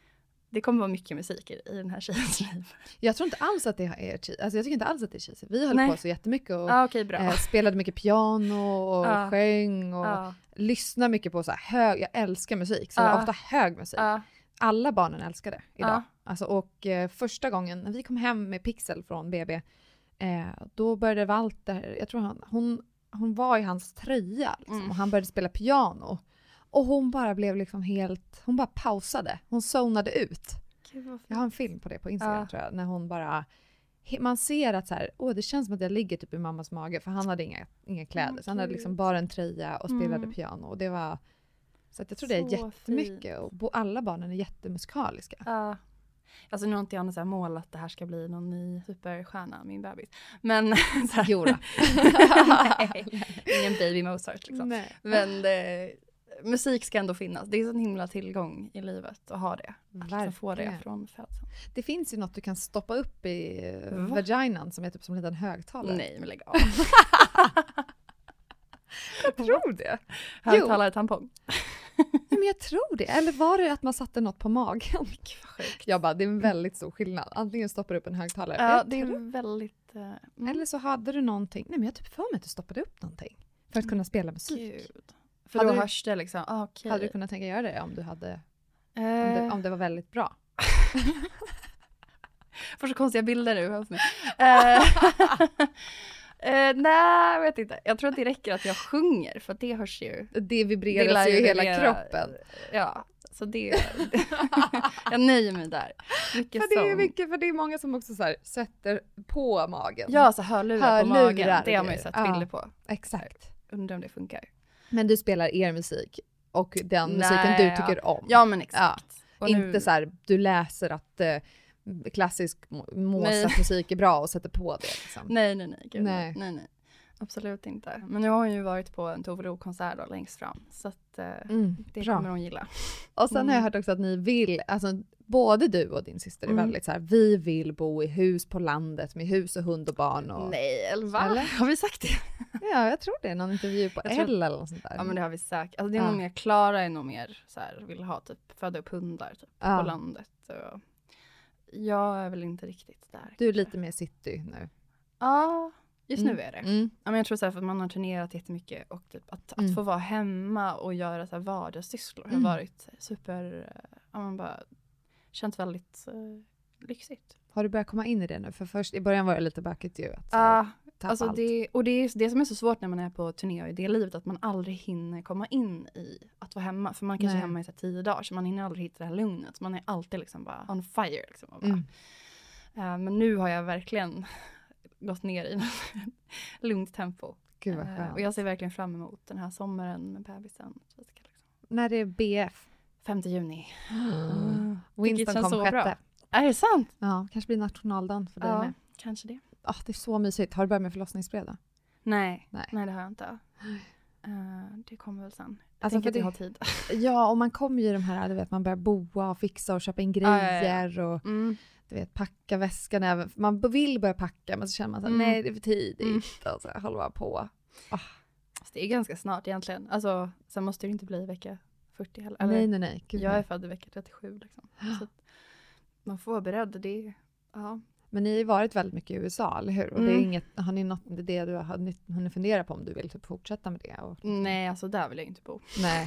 det kommer vara mycket musik i, i den här tjejens liv. Jag tror inte alls att det är cheesy. Alltså jag tycker inte alls att det är cheesy. Vi höll Nej. på så jättemycket och Ja, okej, bra. eh, spelade mycket piano och Ja. sjöng och Ja. lyssnar mycket på så här hög, jag älskar musik, så Ja. ofta hög musik. Ja. Alla barnen älskar det idag. Ja. Alltså, och eh, första gången när vi kom hem med Pixel från B B, eh, då började Walter, jag tror han, hon hon var i hans tröja liksom, Mm. och han började spela piano. Och hon bara blev liksom helt, hon bara pausade. Hon zonade ut. Gud, vad fint. Jag har en film på det på Instagram Ja. tror jag. När hon bara, man ser att så här, åh det känns som att jag ligger typ i mammas mage. För han hade inga, inga kläder. Mm, så han hade liksom bara en tröja och spelade Mm. piano. Och det var, så att jag tror det är Så jättemycket. Och bo, alla barnen är jättemusikaliska. Ja. Alltså nu har inte jag något så här mål att det här ska bli någon ny superstjärna, min bebis. Men så här, Jo då. Nej, ingen baby Mozart liksom. Nej. Men det, musik ska ändå finnas. Det är en himla tillgång i livet att ha det. Att liksom få det Verkligen. från födseln. Det finns ju något du kan stoppa upp i eh, Va? vaginan som är typ som en liten högtalare. Nej, men lägg av. Jag tror det. Högtalare tampong. Nej, men jag tror det. Eller var det att man satte något på magen? Sjukt. Jag bara, det är en väldigt stor skillnad. Antingen stoppar du upp en högtalare. Ja, Jag det tror- är väldigt... Uh, mm. Eller så hade du någonting. Nej, men jag typ för mig att du stoppade upp någonting. För att kunna spela musik. Gud. För Hade då du- hörs det liksom. Ah, okej. Hade du kunnat tänka göra det om du hade, om, Eh, det, om det var väldigt bra? Får så konstiga bilder nu hos mig. Eh, eh, nej, jag vet inte. Jag tror att det räcker att jag sjunger. För att det hörs ju. Det vibrerar Det lär ju i ju hela vibrera. kroppen. Ja, så det... jag nöjer mig där. Mycket För det är sång. mycket, för det är många som också så här, sätter på magen. Ja, så hörlurar, på Hörlurar magen. Det har man ju och sett grejer. bilder på. Exakt. Undrar om det funkar. Men du spelar er musik. Och den Nej, musiken du ja. tycker om. Ja, men exakt. Och Inte nu- så här, du läser att eh, klassisk Mo- Mozart-musik är bra och sätter på det. Liksom. Nej, nej, nej. Gud, Nej. nej. nej, nej. Absolut inte. Men nu har hon ju varit på en Tove Lo-konsert då, längst fram. Så att eh, Mm, det bra. kommer hon gilla. Och sen har jag Mm. hört också att ni vill, alltså både du och din syster är Mm. väldigt så här, vi vill bo i hus på landet med hus och hund och barn. Och, Nej, eller va? Eller? Har vi sagt det? Ja, jag tror det är någon intervju på Jag tror- L eller något sånt där. Ja, men det har vi säkert. Alltså det är Ja. nog mer, Klara är nog mer så här, vill ha typ, föda upp hundar typ, Ja. på landet. Och jag är väl inte riktigt där. Du är lite mer city nu. Ja, just Mm. nu är det. Mm. Ja, men jag tror så här, för att man har turnerat jättemycket och typ att, Mm. att få vara hemma och göra så här vardagssysslor Mm. har varit super, eh, ja man bara känt väldigt uh, lyxigt. Har du börjat komma in i det nu? För först, i början var det lite bökigt ju. Att, så Ja, här, tappa alltså allt. det, och det är det som är så svårt när man är på turné och i det livet, att man aldrig hinner komma in i att vara hemma. För man kanske Nej. är hemma i så här tio dagar, så man hinner aldrig hitta det här lugnet. Så man är alltid liksom bara on fire. Liksom, och bara. Mm. Eh, men nu har jag verkligen gått ner i lugnt tempo. Gud vad Eh, skönt. och jag ser verkligen fram emot den här sommaren med bebisen. Så vi ska liksom. När det är B F. femte juni. Winston känns kom så sjätte. bra. Är det sant? Ja, kanske blir nationaldagen för dig Ja, med. kanske det. Ah, det är så mysigt. Har du börjat med förlossningsbreda? Nej, Nej. nej. det har jag inte. Eh, det kommer väl sen. Jag Alltså, tänker för att jag det- har tid. Ja, och man kommer ju i de här, du vet, man börjar boa och fixa och köpa in Ja, ja, ja. grejer och Mm. du vet, packa väskan. Även, man vill börja packa, men så känner man så här, Mm. nej det är för tidigt. Mm. Och så här, håller man på. Alltså, det är ganska snart egentligen. Alltså, sen måste det inte bli vecka fyrtio heller. Eller, Nej, nej, nej. Gud, jag är nej. född i vecka trettiosju. Liksom. Så att man får vara beredd. Det är, ja. Men ni har ju varit väldigt mycket i U S A, eller hur? Och det är Mm. inget, har ni något det, det du har hunnit- hunnit fundera på om du vill typ fortsätta med det? Och, Nej, alltså där vill jag inte bo. Nej.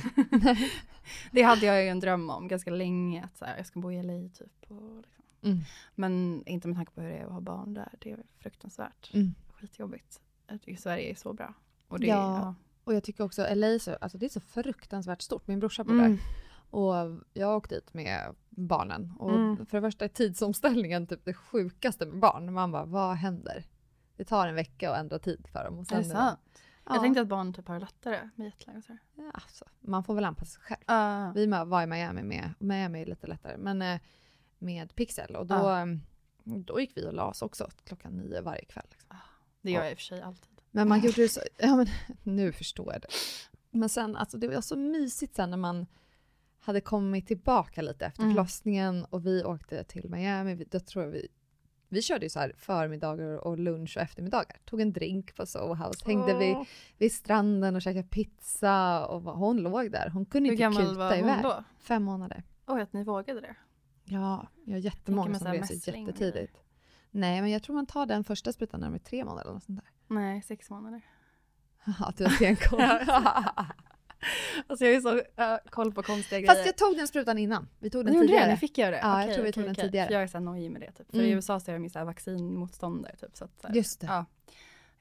Det hade jag ju en dröm om ganska länge. Att så här, jag ska bo i L A typ. Och liksom. Mm. Men inte med tanke på hur det är att ha barn där. Det är fruktansvärt. Mm. Skitjobbigt. Jag tycker Sverige är så bra. Och det, Ja. ja. Och jag tycker också L A, så, alltså det är så fruktansvärt stort. Min brorsa bor Mm. där. Och jag har åkt dit med barnen. Och Mm. för det första är tidsomställningen typ det sjukaste med barn. Man bara, vad händer? Det tar en vecka att ändra tid för dem. Och sen Är det sant? Ja. Jag tänkte att barn typ har lättare med jetlag och så här. Ja, alltså, man får väl anpassa sig själv. Ah. Vi ma- var i Miami med, Miami är lite lättare, men eh, med Pixel. Och då, Ja. eh, då gick vi och la oss också klockan nio varje kväll. Liksom. Det gör jag i och för sig alltid. Men man gjorde det så, ja men nu förstår jag det. Men sen, alltså det var så mysigt sen när man hade kommit tillbaka lite efter Mm. förlossningen och vi åkte till Miami. Vi- Då tror jag vi, vi körde ju så här förmiddagar och lunch och eftermiddagar. Tog en drink på Soho House, hängde vid, vid stranden och käkade pizza och var- hon låg där. Hon kunde Hur inte gammal kuta var hon iväg. då? Fem månader. Oj, att ni vågade det. Ja, jag har Tänker jättemånga med som så här reser mässling jättetidigt. Nej, men jag tror man tar den första sprutan när de är tre månader eller något sånt där. Nej, sex månader. Ja, du har stenkoll. Alltså jag är så uh, koll på konstiga grejer. Fast jag tog den sprutan innan. Vi tog den Ni gjorde tidigare. det? Ni fick göra det? Ja, jag Okej, tror vi okej, tog den okej. tidigare. För jag är så här nojig med det typ. För Mm. i U S A så är de ju så här vaccinmotståndare typ. Så att, så här, Just det. Ja.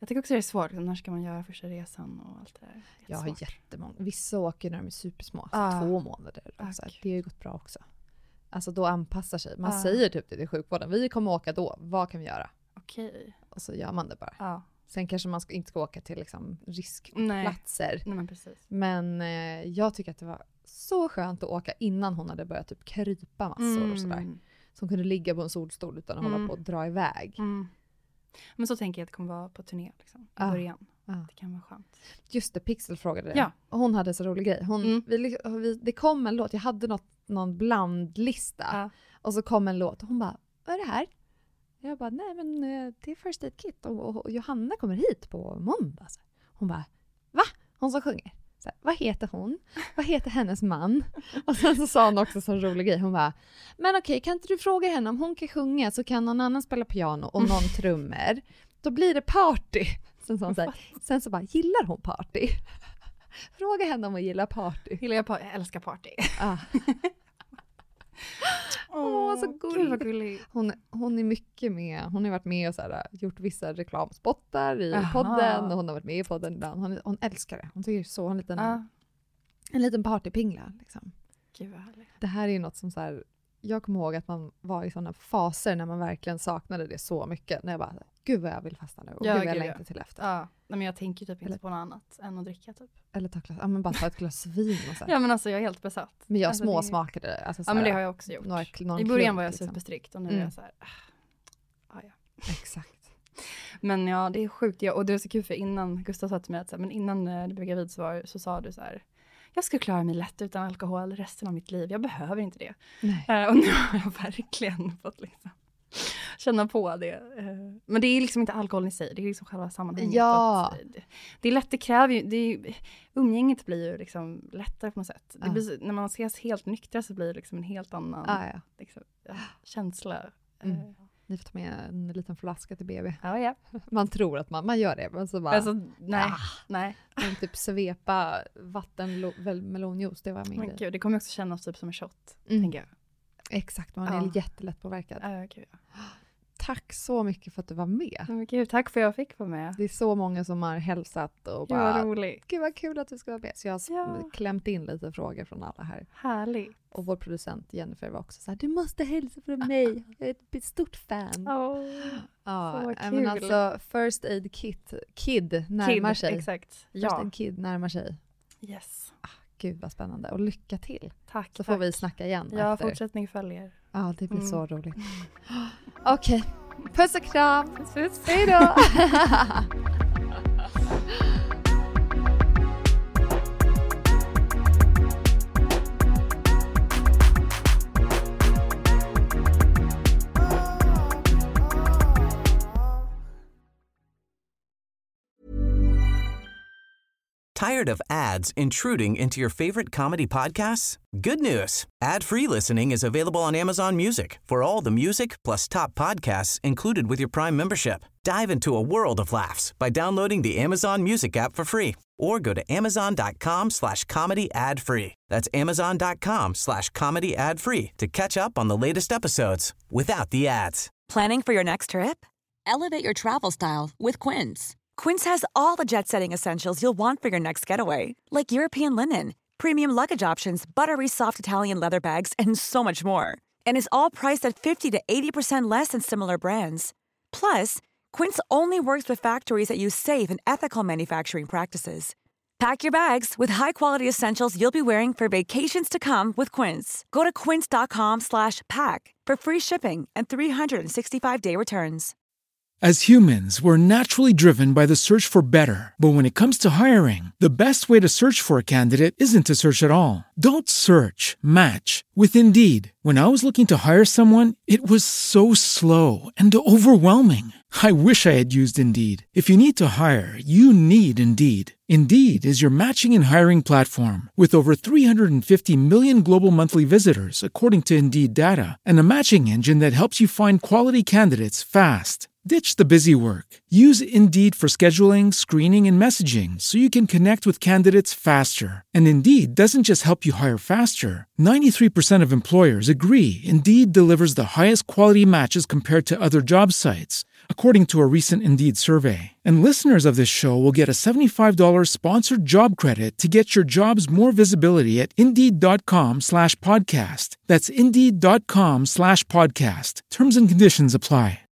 Jag tycker också det är svårt. När ska man göra första resan och allt det där? Jag har jättemånga. Vissa åker när de är supersmå. Alltså Ah. två månader. Alltså, det har ju gått bra också. Alltså då anpassar sig. Man Ah. säger typ till sjukvården. Vi kommer åka då. Vad kan vi göra? Okej. Och så gör man det bara. Ja. Sen kanske man ska, inte ska åka till liksom, riskplatser. Nej, men precis. Men eh, jag tycker att det var så skönt att åka innan hon hade börjat typ krypa massor Mm. och sådär. Som kunde ligga på en solstol utan att Mm. hålla på och dra iväg. Mm. Men så tänker jag att det kommer vara på turné liksom, i Ah. början. Ah. Det kan vara skönt. Just det, Pixel frågade det. Ja. Och hon hade så rolig grej. Hon, Mm. vi, vi, det kom en låt, jag hade något, någon blandlista. Ja. Och så kom en låt och hon bara, vad är det här? Jag bara, nej men eh, det är First Aid Kit och, och, och Johanna kommer hit på måndag. Hon bara, va? Hon som sjunger. Så här, vad heter hon? Vad heter hennes man? Och sen så sa hon också en sån rolig grej. Hon bara, men okej, kan inte du fråga henne om hon kan sjunga så kan någon annan spela piano och någon trummor. Då blir det party. Sen, så, hon så, här, sen så bara, gillar hon party? Fråga henne om hon gillar party. Gillar jag, par- jag älskar party. Ah. Åh, så Gud gullig. vad gullig. Hon, hon är mycket med. Hon har varit med och så här, gjort vissa reklamspottar i Aha. podden. Och hon har varit med i podden ibland. Hon, hon älskar det. Hon tycker det är så en liten, Ja. en liten partypingla. Liksom. Gud vad härligt. Det här är ju något som så här, jag kommer ihåg att man var i sådana faser när man verkligen saknade det så mycket. När jag bara, gud vad jag vill fasta nu. Och Ja, gud vad jag gud, längtar ja. till efter. Ja, nej, men jag tänker typ inte Eller- på något annat än att dricka typ. Eller ta, glas, ja, men bara ta ett glas vin och så här. Ja men alltså jag är helt besatt. Men jag alltså, småsmakade. Alltså, så Ja men det här, har jag också gjort. några- någon I början klunk, var jag liksom. superstrikt och nu Mm. är jag så här. ah, ah, ja. Exakt. Men ja, det är sjukt. Ja, och det är så kul för innan Gustav sa till mig att så här, men innan eh, du blev gravid så, var, så sa du så här. Jag ska klara mig lätt utan alkohol resten av mitt liv. Jag behöver inte det. Nej. Eh, och nu har jag verkligen fått liksom känna på det. Eh, men det är liksom inte alkoholen i sig. Det är liksom själva sammanhanget. Ja. Att, eh, det, det är lätt, det kräver ju, det är, ju- umgänget blir ju liksom lättare på något sätt. Det Ja. blir, när man ses helt nyktra så blir det liksom en helt annan Ah, ja. liksom, ja, känsla. Mm. Eh, Ni får ta med en liten flaska till B B. ja, ja. Man tror att man, man gör det, men så bara Alltså, nej, Ah. nej. man typ svepa vattenmelonjuice, det var min Men grej. gud, det kommer också kännas typ som en shot, Mm. tänker jag. Exakt, man Ja. är jättelätt påverkad. Ja, gud, ja. Tack så mycket för att du var med. Men gud, tack för att jag fick vara med. Det är så många som har hälsat och Gud vad bara, roligt. gud vad kul att du ska vara med. Så jag har Ja. klämt in lite frågor från alla här. Härligt. Och vår producent Jennifer var också så här, du måste hälsa från mig. Jag är ett stort fan. Åh, Ja, så nej, kul. men alltså First Aid Kit, Kid närmar Kid, sig. exakt. First Ja, Aid Kid närmar sig. yes. Gud vad spännande. Och lycka till. Tack, Så tack. får vi snacka igen Ja, efter. fortsättning följer. Ja, det blir Mm. så roligt. Okej, puss och kram. Puss, puss. Hej då. Tired of ads intruding into your favorite comedy podcasts? Good news. Ad-free listening is available on Amazon Music for all the music plus top podcasts included with your Prime membership. Dive into a world of laughs by downloading the Amazon Music app for free or go to amazon.com slash comedy ad free. That's amazon.com slash comedy ad free to catch up on the latest episodes without the ads. Planning for your next trip? Elevate your travel style with Quince. Quince has all the jet-setting essentials you'll want for your next getaway, like European linen, premium luggage options, buttery soft Italian leather bags, and so much more. And is all priced at fifty to eighty percent less than similar brands. Plus, Quince only works with factories that use safe and ethical manufacturing practices. Pack your bags with high-quality essentials you'll be wearing for vacations to come with Quince. Go to quince.com slash pack for free shipping and three sixty-five day returns. As humans, we're naturally driven by the search for better. But when it comes to hiring, the best way to search for a candidate isn't to search at all. Don't search, match with Indeed. When I was looking to hire someone, it was so slow and overwhelming. I wish I had used Indeed. If you need to hire, you need Indeed. Indeed is your matching and hiring platform with over three hundred fifty million global monthly visitors, according to Indeed data, and a matching engine that helps you find quality candidates fast. Ditch the busy work. Use Indeed for scheduling, screening, and messaging so you can connect with candidates faster. And Indeed doesn't just help you hire faster. ninety-three percent of employers agree Indeed delivers the highest quality matches compared to other job sites. according to a recent Indeed survey. And listeners of this show will get a seventy-five dollars sponsored job credit to get your jobs more visibility at Indeed.com slash podcast. That's Indeed.com slash podcast. Terms and conditions apply.